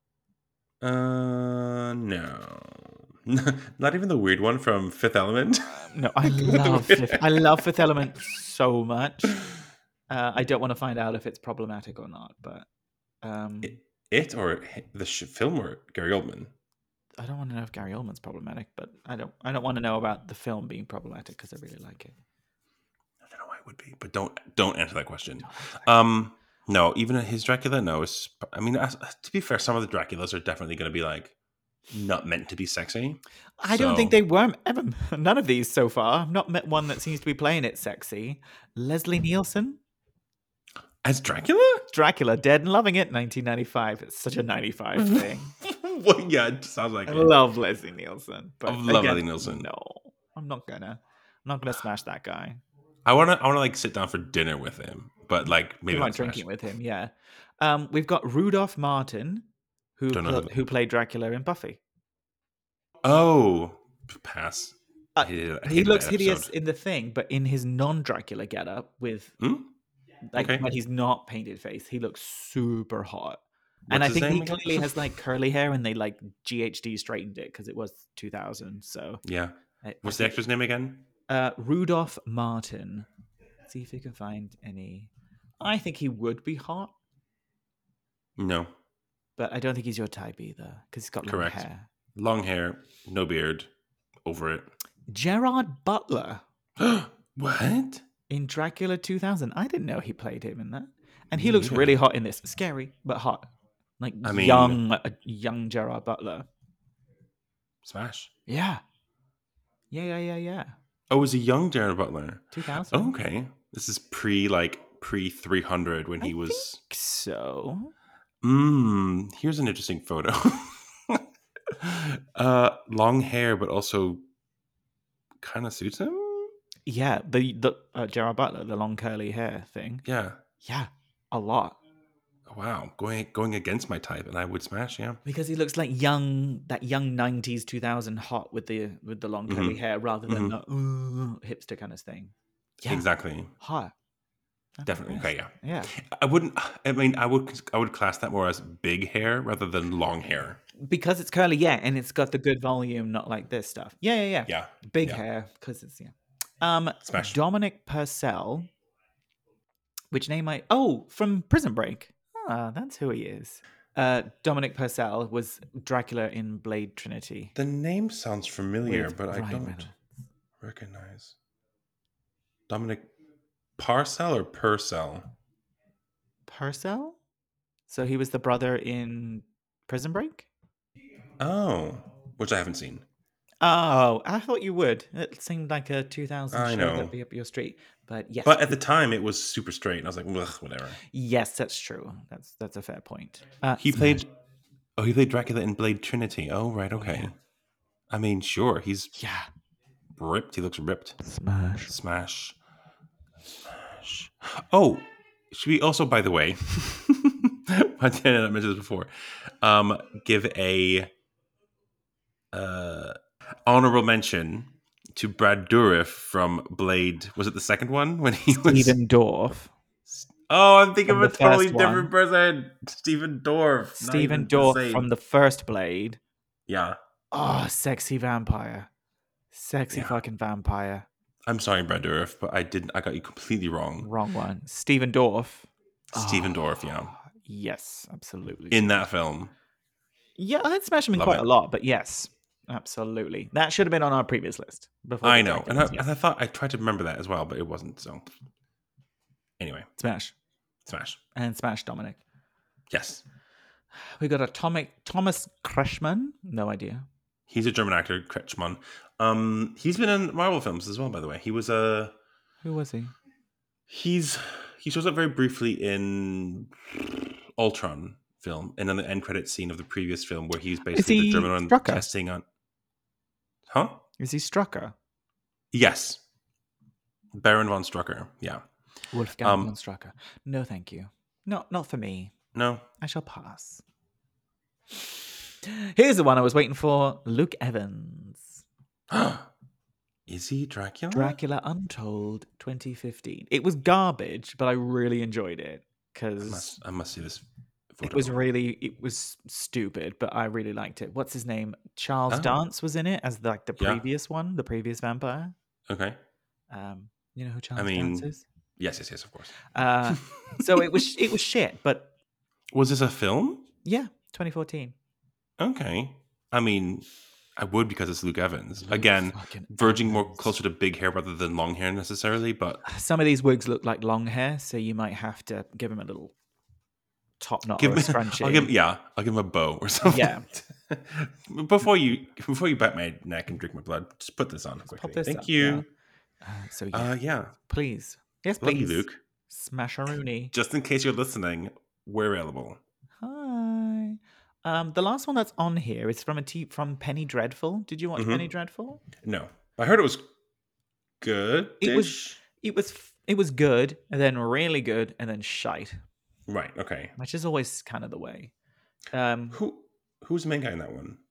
Uh, no. Not even the weird one from Fifth Element. No, I love Fifth, I love Fifth Element so much. Uh, I don't want to find out if it's problematic or not, but um, it, it or the sh- film or Gary Oldman. I don't want to know if Gary Oldman's problematic, but I don't. I don't want to know about the film being problematic because I really like it. I don't know why it would be, but don't don't answer that question. Um, no, even his Dracula. No, it's. I mean, to be fair, some of the Draculas are definitely going to be like. Not meant to be sexy. I so. don't think they were ever. None of these so far. I've not met one that seems to be playing it sexy. Leslie Nielsen as Dracula. Dracula, Dead and Loving It, nineteen ninety-five. It's such a ninety-five thing. Well, yeah, it sounds like I it. love Leslie Nielsen. But I love again, Leslie Nielsen. No, I'm not gonna. I'm not gonna smash that guy. I wanna. I wanna like sit down for dinner with him, but like maybe not drinking with him. Yeah. Um, we've got Rudolph Martin. Who, pl- who played Dracula in Buffy? Oh, pass. Uh, he looks hideous in the thing, but in his non-Dracula getup, with hmm? like okay. when he's not painted face, he looks super hot. What's and I think he clearly has like curly hair, and they like G H D straightened it because it was two thousand. So yeah. I, What's I the actor's name again? Uh, Rudolph Martin. Let's see if we can find any. I think he would be hot. No. But I don't think he's your type either, because he's got long Correct. hair. Long hair, no beard, over it. Gerard Butler. What? In Dracula two thousand. I didn't know he played him in that. And he yeah. looks really hot in this. Scary, but hot. Like I mean, young, uh, young Gerard Butler. Smash. Yeah. Yeah, yeah, yeah, yeah. Oh, it was a young Gerard Butler. two thousand. Oh, okay. This is pre, like, pre three hundred when he I was... think so... Mmm, here's an interesting photo. uh, long hair, but also kind of suits him. Yeah, the the uh, Gerard Butler, the long curly hair thing. Yeah, yeah, a lot. Wow, going going against my type, and I would smash. Yeah, because he looks like young, that young nineties, two thousand hot with the with the long curly mm-hmm. hair, rather than mm-hmm. the uh, hipster kind of thing. Yeah, exactly. Hot. I'm Definitely. impressed. Okay, yeah. Yeah. I wouldn't. I mean, I would. I would class that more as big hair rather than long hair. Because it's curly, yeah, and it's got the good volume, not like this stuff. Yeah, yeah, yeah. Yeah. Big yeah. hair, because it's, yeah. Um, Smash. Dominic Purcell. Which name I... Oh, from Prison Break. Ah, that's who he is. Uh, Dominic Purcell was Dracula in Blade Trinity. The name sounds familiar, with but I Ryan don't Reynolds. recognize. Dominic Parcell or Purcell? Purcell? So he was the brother in Prison Break? Oh, which I haven't seen. Oh, I thought you would. It seemed like a two thousand I show know. that'd be up your street. But yes. But at the time, it was super straight, and I was like, ugh, whatever. Yes, that's true. That's that's a fair point. Uh, He Smash. played. Oh, he played Dracula in Blade Trinity. Oh, right, okay. yeah. I mean, sure, he's Yeah. ripped. He looks ripped. Smash. Smash. Smash. Oh, should we also, by the way, I didn't mention this before, um, give a uh, honorable mention to Brad Dourif from Blade. Was it the second one when he was Stephen Dorff. Oh, I'm thinking From of a the totally first different one. person. Stephen Dorff. Stephen Dorff from the first Blade. Yeah. Oh, sexy vampire. Sexy Yeah. fucking vampire. I'm sorry, Brad Dourif, but I didn't. I got you completely wrong. Wrong one. Stephen Dorff. Stephen Oh, Dorff, yeah. Yes, absolutely. In that film. Yeah, I'd smash him in Love quite it. a lot, but yes, absolutely. That should have been on our previous list. Before I the know. And I, Draculas, yes. and I thought I tried to remember that as well, but it wasn't. So, anyway, Smash. smash. And smash Dominic. Yes. We got Atomic Thomas Kretschmann. No idea. He's a German actor, Kretschmann. Um, he's been in Marvel films as well, by the way. He was a. Who was he? He's he shows up very briefly in Ultron film, and in the end credit scene of the previous film, where he's basically he the German one Strucker? testing on. Huh? Is he Strucker? Yes. Baron von Strucker. Yeah. Wolfgang Um, von Strucker. No, thank you. No, not for me. No. I shall pass. Here's the one I was waiting for. Luke Evans. Is he Dracula? Dracula Untold twenty fifteen. It was garbage, but I really enjoyed it I because must, I must see this photo. it was really, it was stupid, but I really liked it. What's his name? Charles Oh. Dance was in it as like the Yeah. previous one, the previous vampire. Okay. Um, you know who Charles I mean, Dance is? yes, yes, yes, of course. Uh, so it was, it was shit, but Was this a film? yeah, twenty fourteen. Okay. I mean, I would because it's Luke Evans. Again, Fucking verging more Evans. closer to big hair rather than long hair necessarily, but Some of these wigs look like long hair, so you might have to give him a little top knot give or me, a scrunchie. I'll give him, yeah, I'll give him a bow or something. Yeah. before you before you bite my neck and drink my blood, just put this on quickly. this Thank up, you. Uh, so yeah, Uh, yeah. please, yes, Love please, you, Luke. Smash a Rooney. Just in case you're listening, we're available. Hi. Um, the last one that's on here is from a t- from Penny Dreadful. Did you watch Mhm. Penny Dreadful? No, I heard it was good. It was it was f- it was good, and then really good, and then shite, right. Okay. which is always kind of the way. Um, Who who's the main guy in that one?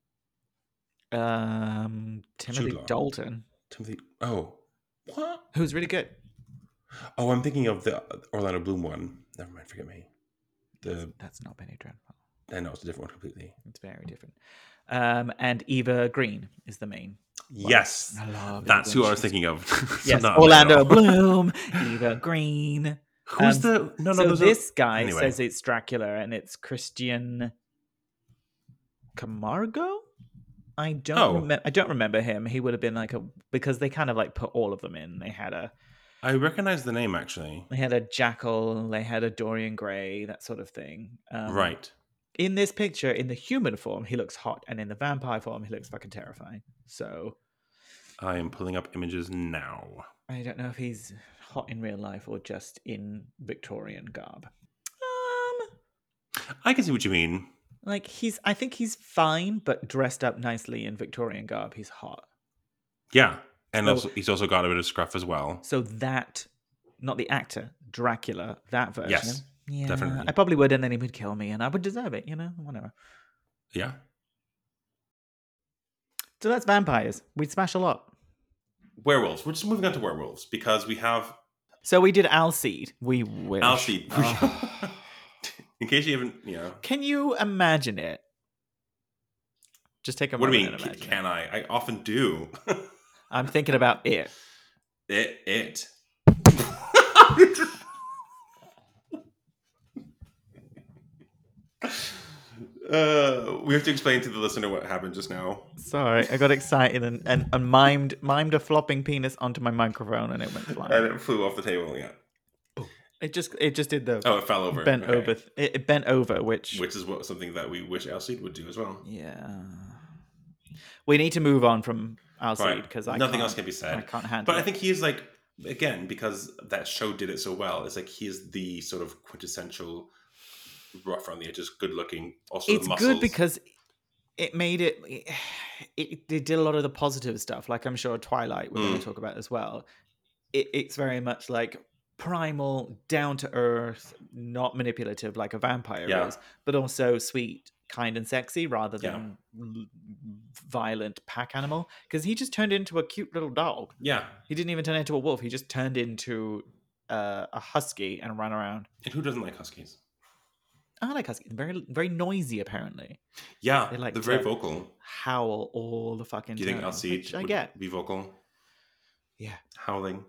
um, Timothy Jude Law. Dalton, Timothy. Oh, what? who's really good. Oh, I'm thinking of the Orlando Bloom one. Never mind. Forget me. The That's not Penny Dreadful. I know it's a different one completely. It's very different. Um, and Eva Green is the main. Yes, I love that's Eva. who I was She's- thinking of. So Yes, not Orlando Orlando. Bloom, Eva Green. Who's Um, the no no? so there's a- this guy anyway. says it's Dracula, and it's Christian Camargo. I don't. Oh. remember. I don't remember him. He would have been like a because they kind of like put all of them in. They had a I recognize the name actually. they had a Jackal. They had a Dorian Gray. That sort of thing. Um, Right. In this picture, in the human form, he looks hot, and in the vampire form, he looks fucking terrifying. So I am pulling up images now. I don't know if he's hot in real life or just in Victorian garb. Um, I can see what you mean. like he's, I think he's fine, but dressed up nicely in Victorian garb, he's hot. Yeah, and So- also, he's also got a bit of scruff as well. So that, not the actor, Dracula, that version. Yes, yeah, definitely. I probably would, and then he would kill me, and I would deserve it. You know, whatever. Yeah. So that's vampires. We'd smash a lot. Werewolves. We're just moving on to werewolves because we have So we did Alcide. We wish. Alcide. Oh. In case you haven't, you know. Can you imagine it? Just take a What do you moment mean? and imagine Can it. I? I often do. I'm thinking about it. It. It. Uh, we have to explain to the listener what happened just now. Sorry, I got excited and, and, and mimed mimed a flopping penis onto my microphone and it went flying. And it flew off the table, yeah. It just it just did the Oh, it fell over. bent Okay. over. It, it bent over, which Which is what something that we wish Alcide would do as well. yeah. We need to move on from Alcide Right. because I Nothing can't- else can be said. I can't handle. But I it. think he is like, again, because that show did it so well, it's like he is the sort of quintessential rough around the edges, good looking. Also, it's the muscles. good because it made it, it. It did a lot of the positive stuff, like I'm sure Twilight we're Mm. going to talk about as well. It, it's very much like primal, down to earth, not manipulative like a vampire Yeah. is, but also sweet, kind, and sexy rather Yeah. than l- violent pack animal. Because he just turned into a cute little dog. Yeah. He didn't even turn into a wolf. He just turned into uh, a husky and ran around. And who doesn't like huskies? I like huskies. Very, very noisy. Apparently, Yeah, They like they're very to- vocal. howl all the fucking Do you think time. Alcide which I would get. be vocal? Yeah, Howling?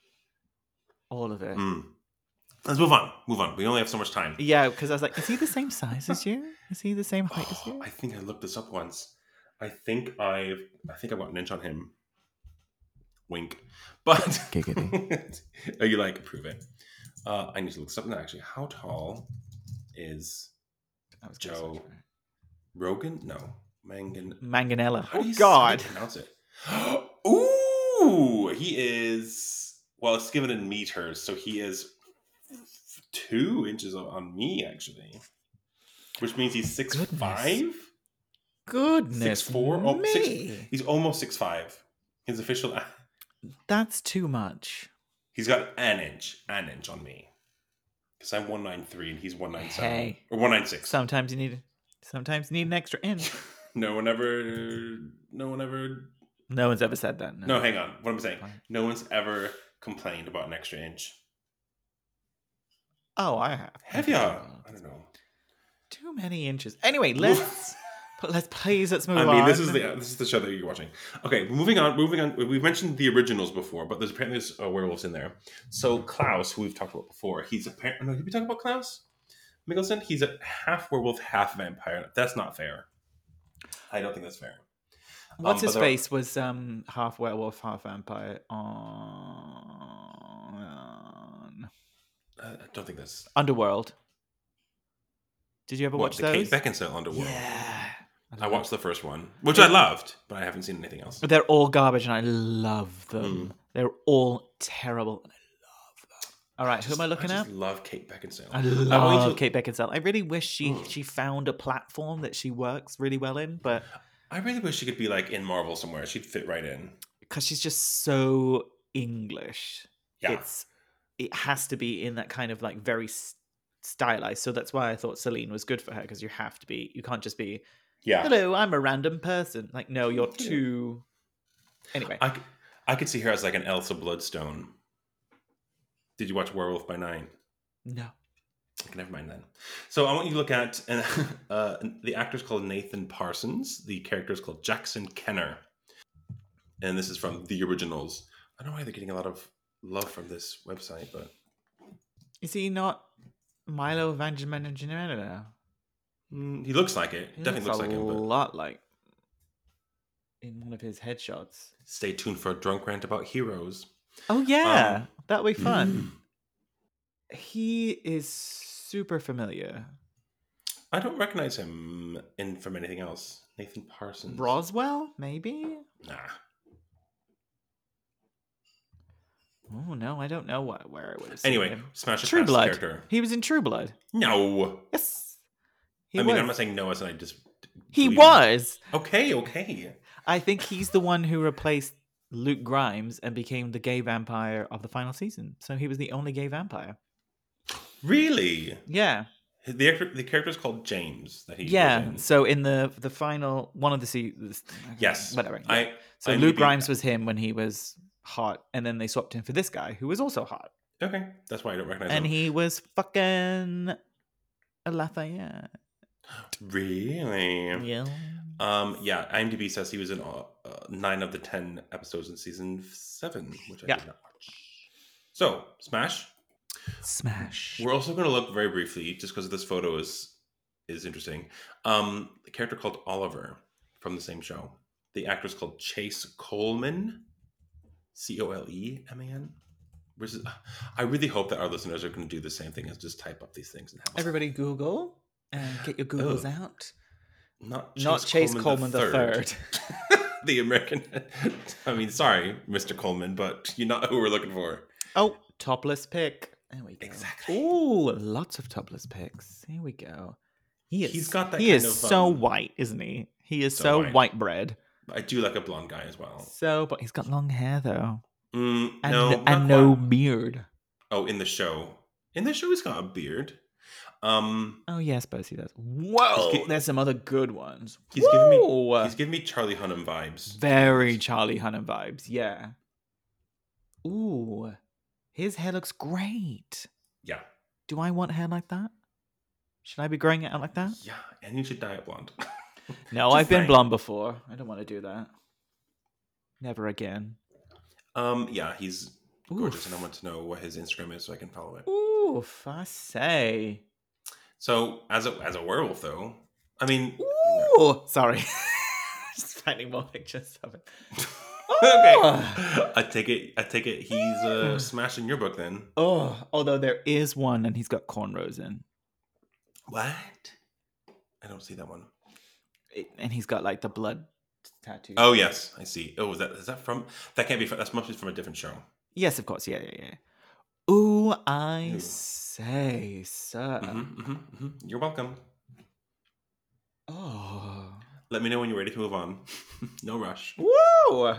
all of it. Mm. Let's move on. Move on. We only have so much time. Yeah, because I was like, is he the same size as you? Is he the same height as Oh, you? I think I looked this up once. I think I've I think I got an inch on him. Wink. But Giggity. are you like prove it? Uh, I need to look something actually. How tall is I was gonna Joe search for it. Rogan? No. Mangan Manganella. How do Oh you God. how do you pronounce it? Ooh, he is. Well, it's given in meters, so he is two inches on- on me actually, which means he's six Goodness. five, Goodness six four. Oh, me. six, he's almost six five. His official. That's too much. He's got an inch, an inch on me, because I'm one nine three and he's one nine seven Hey. or one nine six. Sometimes you need. Sometimes you need an extra inch. No one ever. No one ever. No one's ever said that. No, hang on. What I'm saying. Fine. No one's ever complained about an extra inch. Oh, I have. Have ya? I don't know. Too many inches. Anyway, let's. but let's please let's move I on. mean, this is the this is the show that you're watching. Okay, moving on. Moving on. We've mentioned the originals before, but there's apparently there's uh, werewolves in there. So Klaus, who we've talked about before, he's apparently. No, did we talk about Klaus Mickelson? He's a half werewolf, half vampire. That's not fair. I don't think that's fair. What's Um, his but there- face was um half werewolf, half vampire on I don't think that's. Underworld. Did you ever What, watch the those? Kate Beckinsale Underworld? Yeah. I watched the first one, which I loved, but I haven't seen anything else. But they're all garbage, and I love them. Mm. They're all terrible, and I love them. All right, who am I looking I at? just love Kate Beckinsale. I I'm love waiting till- Kate Beckinsale. I really wish she Mm. she found a platform that she works really well in, but I really wish she could be like in Marvel somewhere. She'd fit right in. because she's just so English, Yeah. it's it has to be in that kind of like very s- stylized. So that's why I thought Celine was good for her, because you have to be. You can't just be. Yeah. Hello, I'm a random person. Like, no, you're Yeah. too. Anyway, I, c- I could see her as like an Elsa Bloodstone. Did you watch Werewolf by Night? no. Okay, never mind then. So I want you to look at uh, uh, the actor's called Nathan Parsons. The character is called Jackson Kenner, and this is from the originals. I don't know why they're getting a lot of love from this website, but Is he not Milo Ventimiglia? mm, he looks like it. He Definitely looks, a like him. But lot like in one of his headshots. stay tuned for a drunk rant about heroes. Oh yeah, Um, that'll be fun. He is super familiar. I don't recognize him in from anything else. Nathan Parsons. Roswell, maybe. Nah. Oh no, I don't know what where I would have seen Anyway, him. Smash True Pass Blood. character. He was in True Blood. No. Yes, he I mean, was. I'm not saying no as I just. he believe- was. Okay, okay. I think he's the one who replaced Luke Grimes and became the gay vampire of the final season. So he was the only gay vampire. Really? Yeah, The actor, the character is called James. That he. was yeah. in. So in the the final one of the seasons, Yes. whatever. yeah. I. So I Luke maybe- Grimes was him when he was hot, and then they swapped him for this guy who was also hot. Okay, that's why I don't recognize And him. he was fucking Lafayette. Really? Yeah. Um, yeah, IMDb says he was in uh, uh, nine of the ten episodes in season seven, which I Yeah. did not watch. So, Smash. Smash. We're also going to look very briefly, just because this photo is is interesting. Um, the character called Oliver from the same show. The actor is called Chase Coleman, C O L E M A N. Which is, I really hope that our listeners are going to do the same thing as just type up these things and have Everybody Google and get your Googles Oh. out. Not Chase, Not Chase Coleman, Coleman the the third. third. The American. I mean, sorry, Mister Coleman, but you're not who we're looking for. Oh, topless pic. There we go. Exactly. Ooh, lots of topless pics. Here we go. He is. He's got that He kind is of, so um, white, isn't he? He is so so, white. white bread. I do like a blonde guy as well. So, but he's got long hair though, Mm, and no, and not no quite. beard. Oh, in the show. In the show, he's got a beard. Um, Oh yeah, I suppose he does. Whoa, gi- there's some other good ones. he's giving me Whoa! he's giving me Charlie Hunnam vibes. Very Charlie Hunnam vibes. Yeah. Ooh, his hair looks great. Yeah, Do I want hair like that? Should I be growing it out like that? yeah, and you should dye it blonde. No, Just I've been saying. blonde before. I don't want to do that. Never again. Um, yeah, he's gorgeous, Oof. and I want to know what his Instagram is so I can follow it. Oof, I say. So, as a as a werewolf, though, I mean, Ooh, sorry. Just finding more pictures of it. okay, Oh. I take it. I take it. He's uh, smashing your book then. Oh, although there is one and he's got cornrows in. What? I don't see that one. It- and he's got like the blood tattoo. Oh yes, I see. Oh, is that is that from? That can't be. From, that must be from a different show. Yes, of course. Yeah, yeah, yeah. Ooh, I Ooh. say, sir. hmm hmm hmm You're welcome. Oh. Let me know when you're ready to move on. No rush. Woo!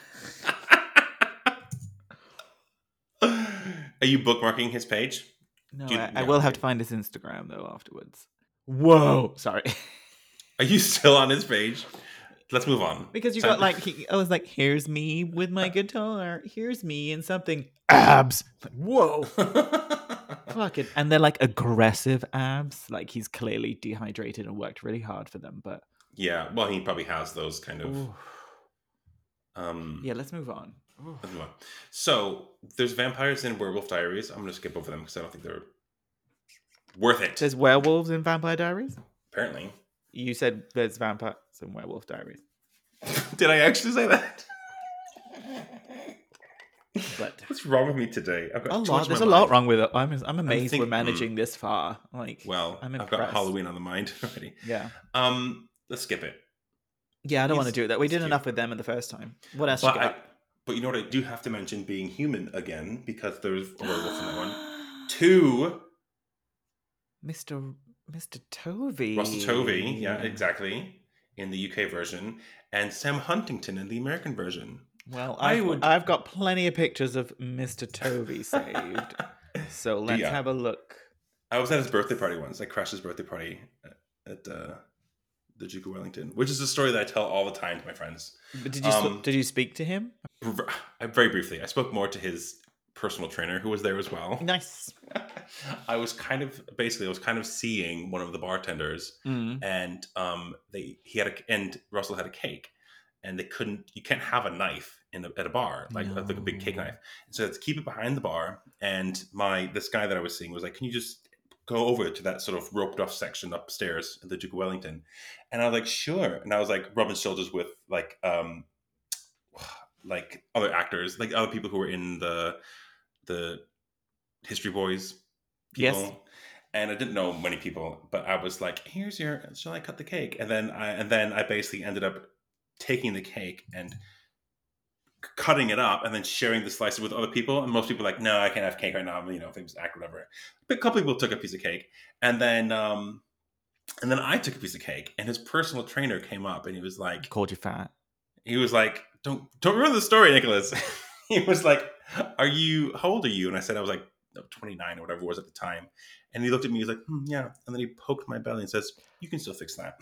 Are you bookmarking his page? No, Do you- I, I yeah, will have okay. to find his Instagram though afterwards. Whoa! Sorry. Are you still on his page? Let's move on. Because you Time- got like, he, I was like, here's me with my guitar. Here's me and something. Abs. Like, whoa. Fuck it. And they're like aggressive abs. Like he's clearly dehydrated and worked really hard for them. But Yeah, well, he probably has those kind of. Ooh. Um, Yeah, let's move on. Ooh. let's move on. So there's vampires in Werewolf Diaries. I'm gonna skip over them because I don't think they're worth it. There's werewolves in Vampire Diaries? Apparently, You said there's vampires in Werewolf Diaries. did I actually say that? But What's wrong with me today? I've got a too lot. much There's on a my lot mind. wrong with it. I'm, I'm amazed think- we're managing this far. Like, Well, I'm I've impressed. got Halloween on the mind already. Yeah. Um, let's skip it. Yeah, I don't want to He's- do that. We he's did cute. enough with them in the first time. What else But you I, got? but you know what? I do have to mention being human again because there's a werewolf in that one. Two, Mister Mister Tovey. Russell Tovey, yeah, exactly, in the U K version, and Sam Huntington in the American version. Well, I I've, would- I've got plenty of pictures of Mister Tovey saved. So let's ya? have a look. I was at his birthday party once. I crashed his birthday party at, at uh, the Duke of Wellington, which is a story that I tell all the time to my friends. But did you sp- Um, did you speak to him? I, very briefly, I spoke more to his personal trainer who was there as well. Nice. I was kind of basically I was kind of seeing one of the bartenders, Mm. and um, they he had a and Russell had a cake, and they couldn't you can't have a knife in a, at a bar like, like a big cake No. knife, so let's keep it behind the bar. And my this guy that I was seeing was like, can you just go over to that sort of roped off section upstairs at the Duke of Wellington? And I was like, sure. And I was like rubbing shoulders with like um like other actors, like other people who were in the the History Boys people. Yes. And I didn't know many people, but I was like, here's your, shall I cut the cake? And then I and then I basically ended up taking the cake and c- cutting it up and then sharing the slices with other people. And most people were like, no, I can't have cake right now. I'm, you know, famous actor, whatever. But a couple people took a piece of cake. And then um and then I took a piece of cake, and his personal trainer came up and he was like, Called you fat. he was like, don't don't ruin the story, Nicholas. He was like, are you, how old are you? And I said I was like twenty-nine or whatever it was at the time. And he looked at me, he was like, hmm, yeah. And then he poked my belly and says, you can still fix that.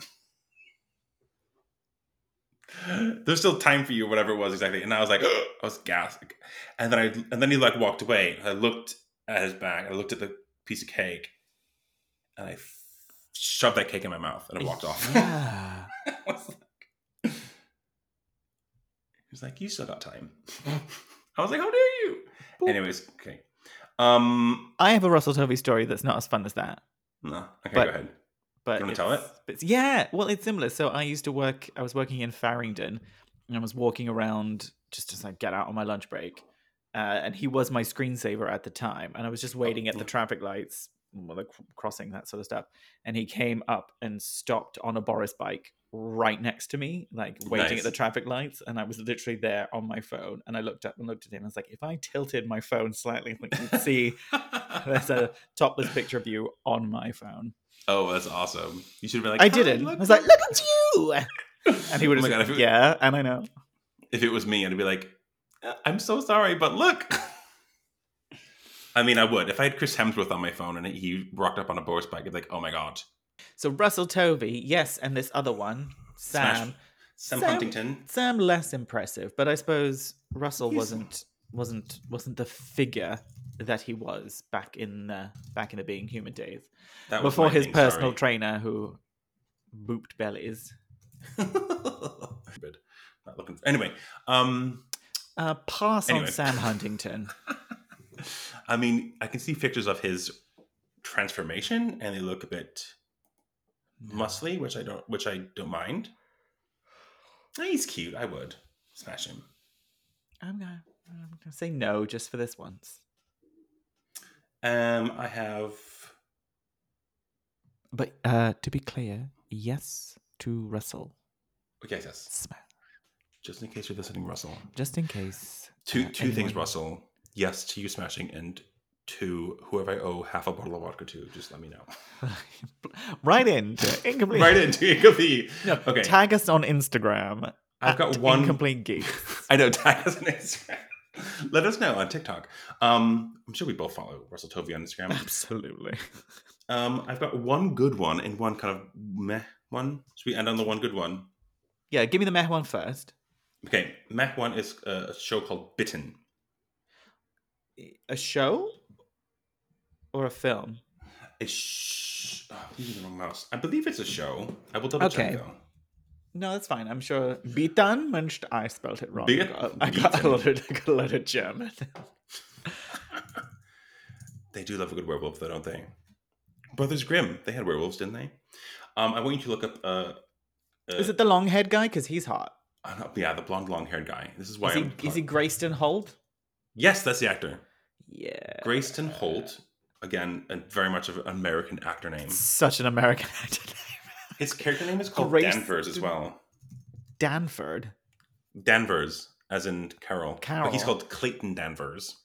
There's still time for you, whatever it was exactly. And I was like, I was gasped. And then I and then he like walked away. I looked at his back. I looked at the piece of cake, and I f- shoved that cake in my mouth, and I walked off. Yeah. I was like, he was like, "You still got time." I was like, "How dare you?" Boop. Anyways, okay. Um, I have a Russell Tovey story that's not as fun as that. No, okay, but, go ahead. But you want to tell it? But yeah, well, it's similar. So I used to work. I was working in Farringdon, and I was walking around just to like get out on my lunch break. Uh, and he was my screensaver at the time, and I was just waiting oh, at yeah. the traffic lights, well, the crossing, that sort of stuff. And he came up and stopped on a Boris bike right next to me, like waiting nice. at the traffic lights. And I was literally there on my phone. And I looked up and looked at him. I was like, if I tilted my phone slightly, you'd see there's a topless picture of you on my phone. Oh, that's awesome. You should have been like, I didn't. I was like, look at you. And he would have oh said, yeah, and I know. If it was me, I'd be like, I'm so sorry, but look. I mean, I would. If I had Chris Hemsworth on my phone and he rocked up on a Boris bike, I'd be like, oh my God. So Russell Tovey, yes, and this other one, Sam. Smash. Sam, Sam Huntington. Sam less impressive, but I suppose Russell He's... wasn't wasn't wasn't the figure that he was back in uh, back in the Being Human days. That was Before his thing, personal sorry. trainer who booped bellies. Good. Not looking for... Anyway, um uh, pass anyway. on Sam Huntington. I mean, I can see pictures of his transformation, and they look a bit no. muscly, which I don't, which I don't mind. He's cute. I would smash him. I'm gonna, I'm gonna say no just for this once. Um, I have, but uh, to be clear, yes to Russell. Okay, yes. Smash. Just in case you're listening, Russell. Just in case. Two uh, two anyone... things, Russell. Yes to you smashing, and to whoever I owe half a bottle of vodka to, just let me know. Right into incomplete. Right into incomplete. No, okay. Tag us on Instagram. I've got one incomplete geeks. I know. Tag us on Instagram. Let us know on TikTok. Um, I'm sure we both follow Russell Tovey on Instagram. Absolutely. Um, I've got one good one and one kind of meh one. Should we end on the one good one? Yeah, give me the meh one first. Okay, meh one is a show called Bitten. A show or a film? A sh- oh, I'm using the wrong mouse. I believe it's a show. I will double check okay. though. No, that's fine. I'm sure. Bitten, I spelled it wrong. Be- I, got, I, got a lot of, I got a lot of German. They do love a good werewolf, though, don't they? Brothers Grimm, they had werewolves, didn't they? Um, I want you to look up. Uh, uh, is it the long-haired guy? Because he's hot. Uh, no, yeah, the blonde, long-haired guy. This is why. Is he, I'm is he Grayston Holt? Yes, that's the actor. Yeah, Grayston Holt. Again, a very much of an American actor name. Such an American actor name. His character name is called Grace- Danvers as well. Danford. Danvers, as in Carol. Carol. But he's called Clayton Danvers.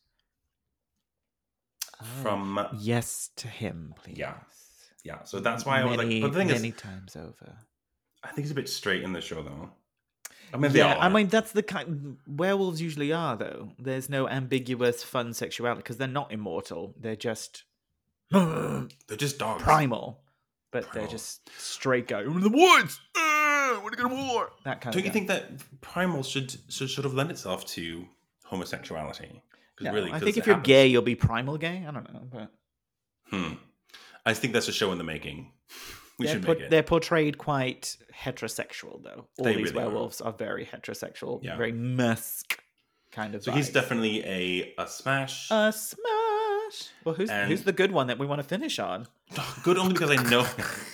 Oh, From yes to him, please. Yeah, yeah. So that's why many, I was like, but the thing many is, times over. I think he's a bit straight in the show, though. I mean, yeah, I mean that's the kind werewolves usually are, though. There's no ambiguous, fun sexuality because they're not immortal. They're just they're just dogs, primal, but primal. They're just straight go in the woods. Uh, want to go to war? That kind Don't of. Don't you think that primal should should sort of lend itself to homosexuality? No, really, I think if happens. you're gay, you'll be primal gay. I don't know, but hmm, I think that's a show in the making. We they're should put, make it. They're portrayed quite heterosexual, though. All they these really werewolves are. are very heterosexual, yeah. very musk kind of. So vibes. he's definitely a a smash. A smash. Well, who's and... who's the good one that we want to finish on? Good only because I know.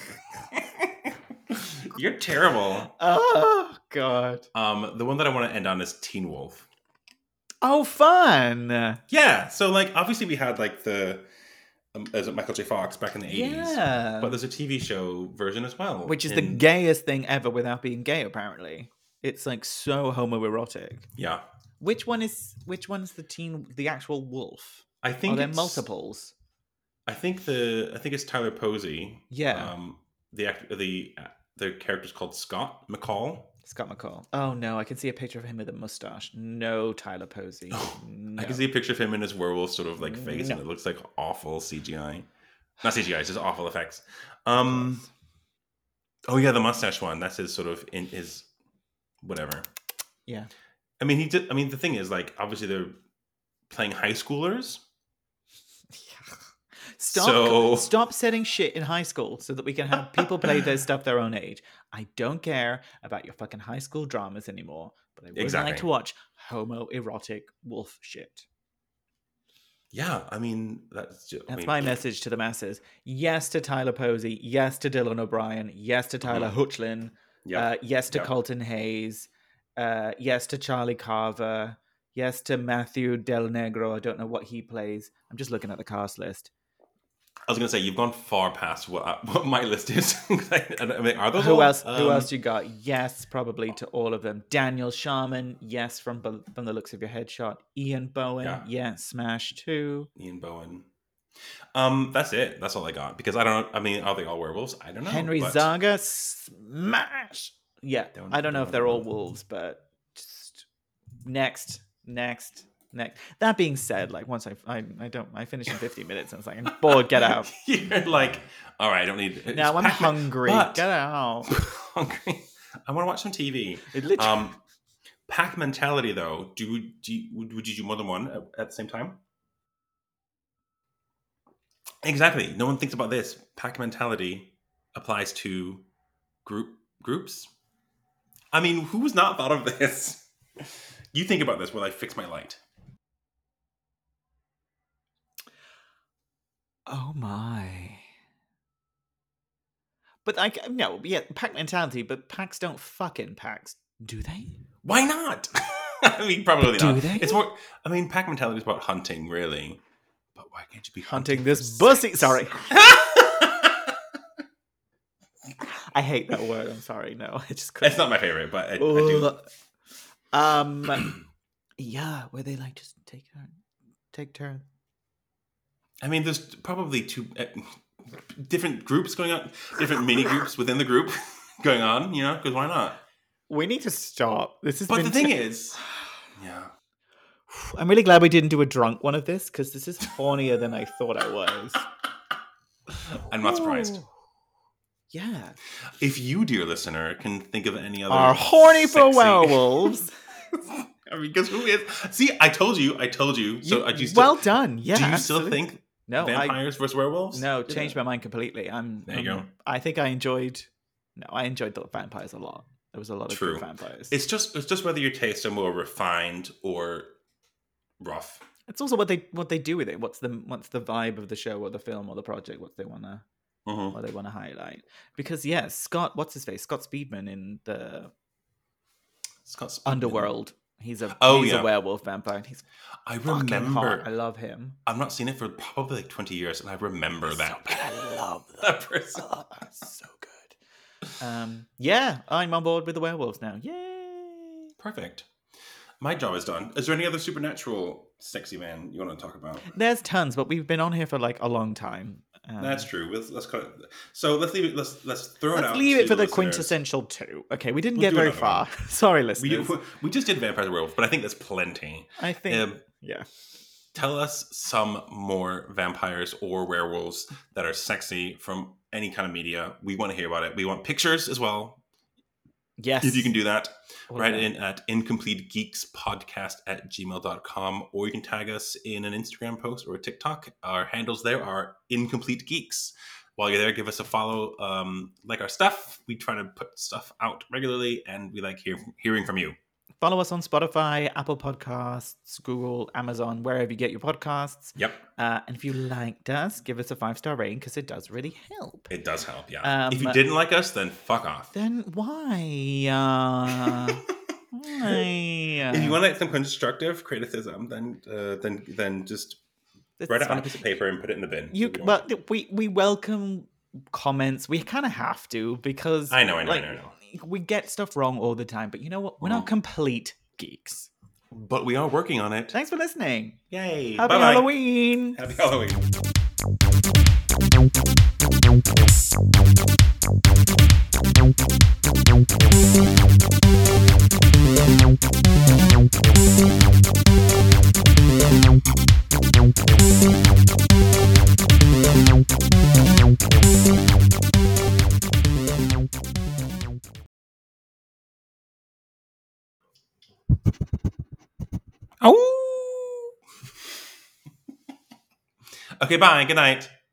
You're terrible. Oh God. Um, the one that I want to end on is Teen Wolf. Oh, fun! Yeah. So, like, obviously, we had like the um, as Michael J. Fox back in the eighties. Yeah. But there's a T V show version as well, which is in... the gayest thing ever without being gay. Apparently, it's like so homoerotic. Yeah. Which one is which one's the teen? The actual wolf? I think are there it's... multiples? I think the I think it's Tyler Posey. Yeah. Um, the act the the character's called Scott McCall. Scott McCall. Oh no, I can see a picture of him with a mustache. No Tyler Posey. Oh, no. I can see a picture of him in his werewolf sort of like face, no. and it looks like awful C G I. Not C G I, it's just awful effects. Um. Oh yeah, the mustache one. That's his sort of in his whatever. Yeah. I mean, he did. I mean, the thing is, like, obviously they're playing high schoolers. Stop, So- stop setting shit in high school so that we can have people play their stuff their own age. I don't care about your fucking high school dramas anymore, but I would Exactly. like to watch homoerotic wolf shit. Yeah, I mean, that's just, I That's mean, my message to the masses. Yes to Tyler Posey. Yes to Dylan O'Brien. Yes to Tyler Mhm. Hoechlin. Yep. Uh, yes to Yep. Colton Hayes. Uh, yes to Charlie Carver. Yes to Matthew Del Negro. I don't know what he plays. I'm just looking at the cast list. I was going to say, you've gone far past what, I, what my list is. I mean, are those Who all? else? Who Um, else you got? Yes, probably to all of them. Daniel Sharman. Yes, from from the looks of your headshot. Ian Bowen. Yeah. Yes, Smash too. Ian Bowen. Um, that's it. That's all I got. Because I don't. I mean, are they all werewolves? I don't know. Henry but Zaga. Smash. Yeah, Don't- I don't know if don't they're all know. wolves, but just next, next, next. That being said, like once I, I, I don't, I finished in fifty minutes, and it's like I'm bored. Get out. You're like, all right, I don't need. Now I'm Pac-Man- hungry. but- Get out. hungry. I want to watch some T V. It literally- Um, Pack mentality, though. Do you, do you, would would you do more than one at, at the same time? Exactly. No one thinks about this. Pack mentality applies to group groups. I mean, who's not thought of this? You think about this while I fix my light. Oh my. But like no, yeah, pack mentality, but packs don't fucking packs, do they? Why not? I mean, probably Do not. they? It's more. I mean, pack mentality is about hunting, really. But why can't you be hunting, Hunting this for bussy. sex? Sorry. I hate that word. I'm sorry. No, I just couldn't. It's not my favorite, but I, I do. Ugh. Um, yeah, where they like just take turn, take turn. I mean, there's probably two uh, different groups going on, different mini groups within the group going on. You know, because why not? We need to stop. This is. But the thing is, yeah, I'm really glad we didn't do a drunk one of this because this is hornier than I thought I was. I'm not surprised. Ooh. Yeah, If you, dear listener, can think of any other are horny for sexy- werewolves. I mean, because who is? See, I told you, I told you. So, You- I do you still, well done. Yeah. do you absolutely. still think No, I vampires versus werewolves? no Did changed it? my mind completely. I'm. There you I'm- go. I think I enjoyed. No, I enjoyed the vampires a lot. There was a lot of True. good vampires. It's just, it's just whether your tastes are more refined or rough. It's also what they what they do with it. What's the what's the vibe of the show or the film or the project? What they wanna Mhm. what they wanna highlight? Because yes, Scott, what's his face? Scott Speedman in the Scott Speedman. Underworld. He's a Oh, he's yeah. a werewolf vampire. And he's I fucking hot. I remember. love him. I've not seen it for probably like twenty years, and I remember that. I love that person. Oh, that's so good. Um, yeah, I'm on board with the werewolves now. Yay! Perfect. My job is done. Is there any other supernatural sexy man you want to talk about? There's tons, but we've been on here for like a long time. Um, That's true. Let's, let's cut it. So let's leave it. Let's let's throw it Let's out. leave it to for the listeners. quintessential two. Okay, we didn't We'll get do very another far. one. Sorry, We, listeners. we just did Vampires and Werewolves, but I think that's plenty. I think, Um, yeah. Tell us some more vampires or werewolves that are sexy from any kind of media. We want to hear about it. We want pictures as well. Yes. If you can do that, All write right. in at incompletegeekspodcast at gmail dot com, or you can tag us in an Instagram post or a TikTok. Our handles there are Incomplete Geeks. While you're there, give us a follow, um, like our stuff. We try to put stuff out regularly, and we like hear, hearing from you. Follow us on Spotify, Apple Podcasts, Google, Amazon, wherever you get your podcasts. Yep, Uh, and if you liked us, give us a five-star rating because it does really help. it does help, yeah. Um, if you didn't like us, then fuck off. Then why? Uh, why? If you want some constructive criticism, then uh, then then just That's write it on fine. a piece of paper and put it in the bin. You We don't- well, we we welcome comments. We kind of have to because I know, I know, like, I know, I know. we get stuff wrong all the time. But you know what? We're not Mhm. complete geeks. But we are working on it. Thanks for listening. Yay! Happy Bye-bye. Halloween. Happy Halloween. Okay, bye. Good night.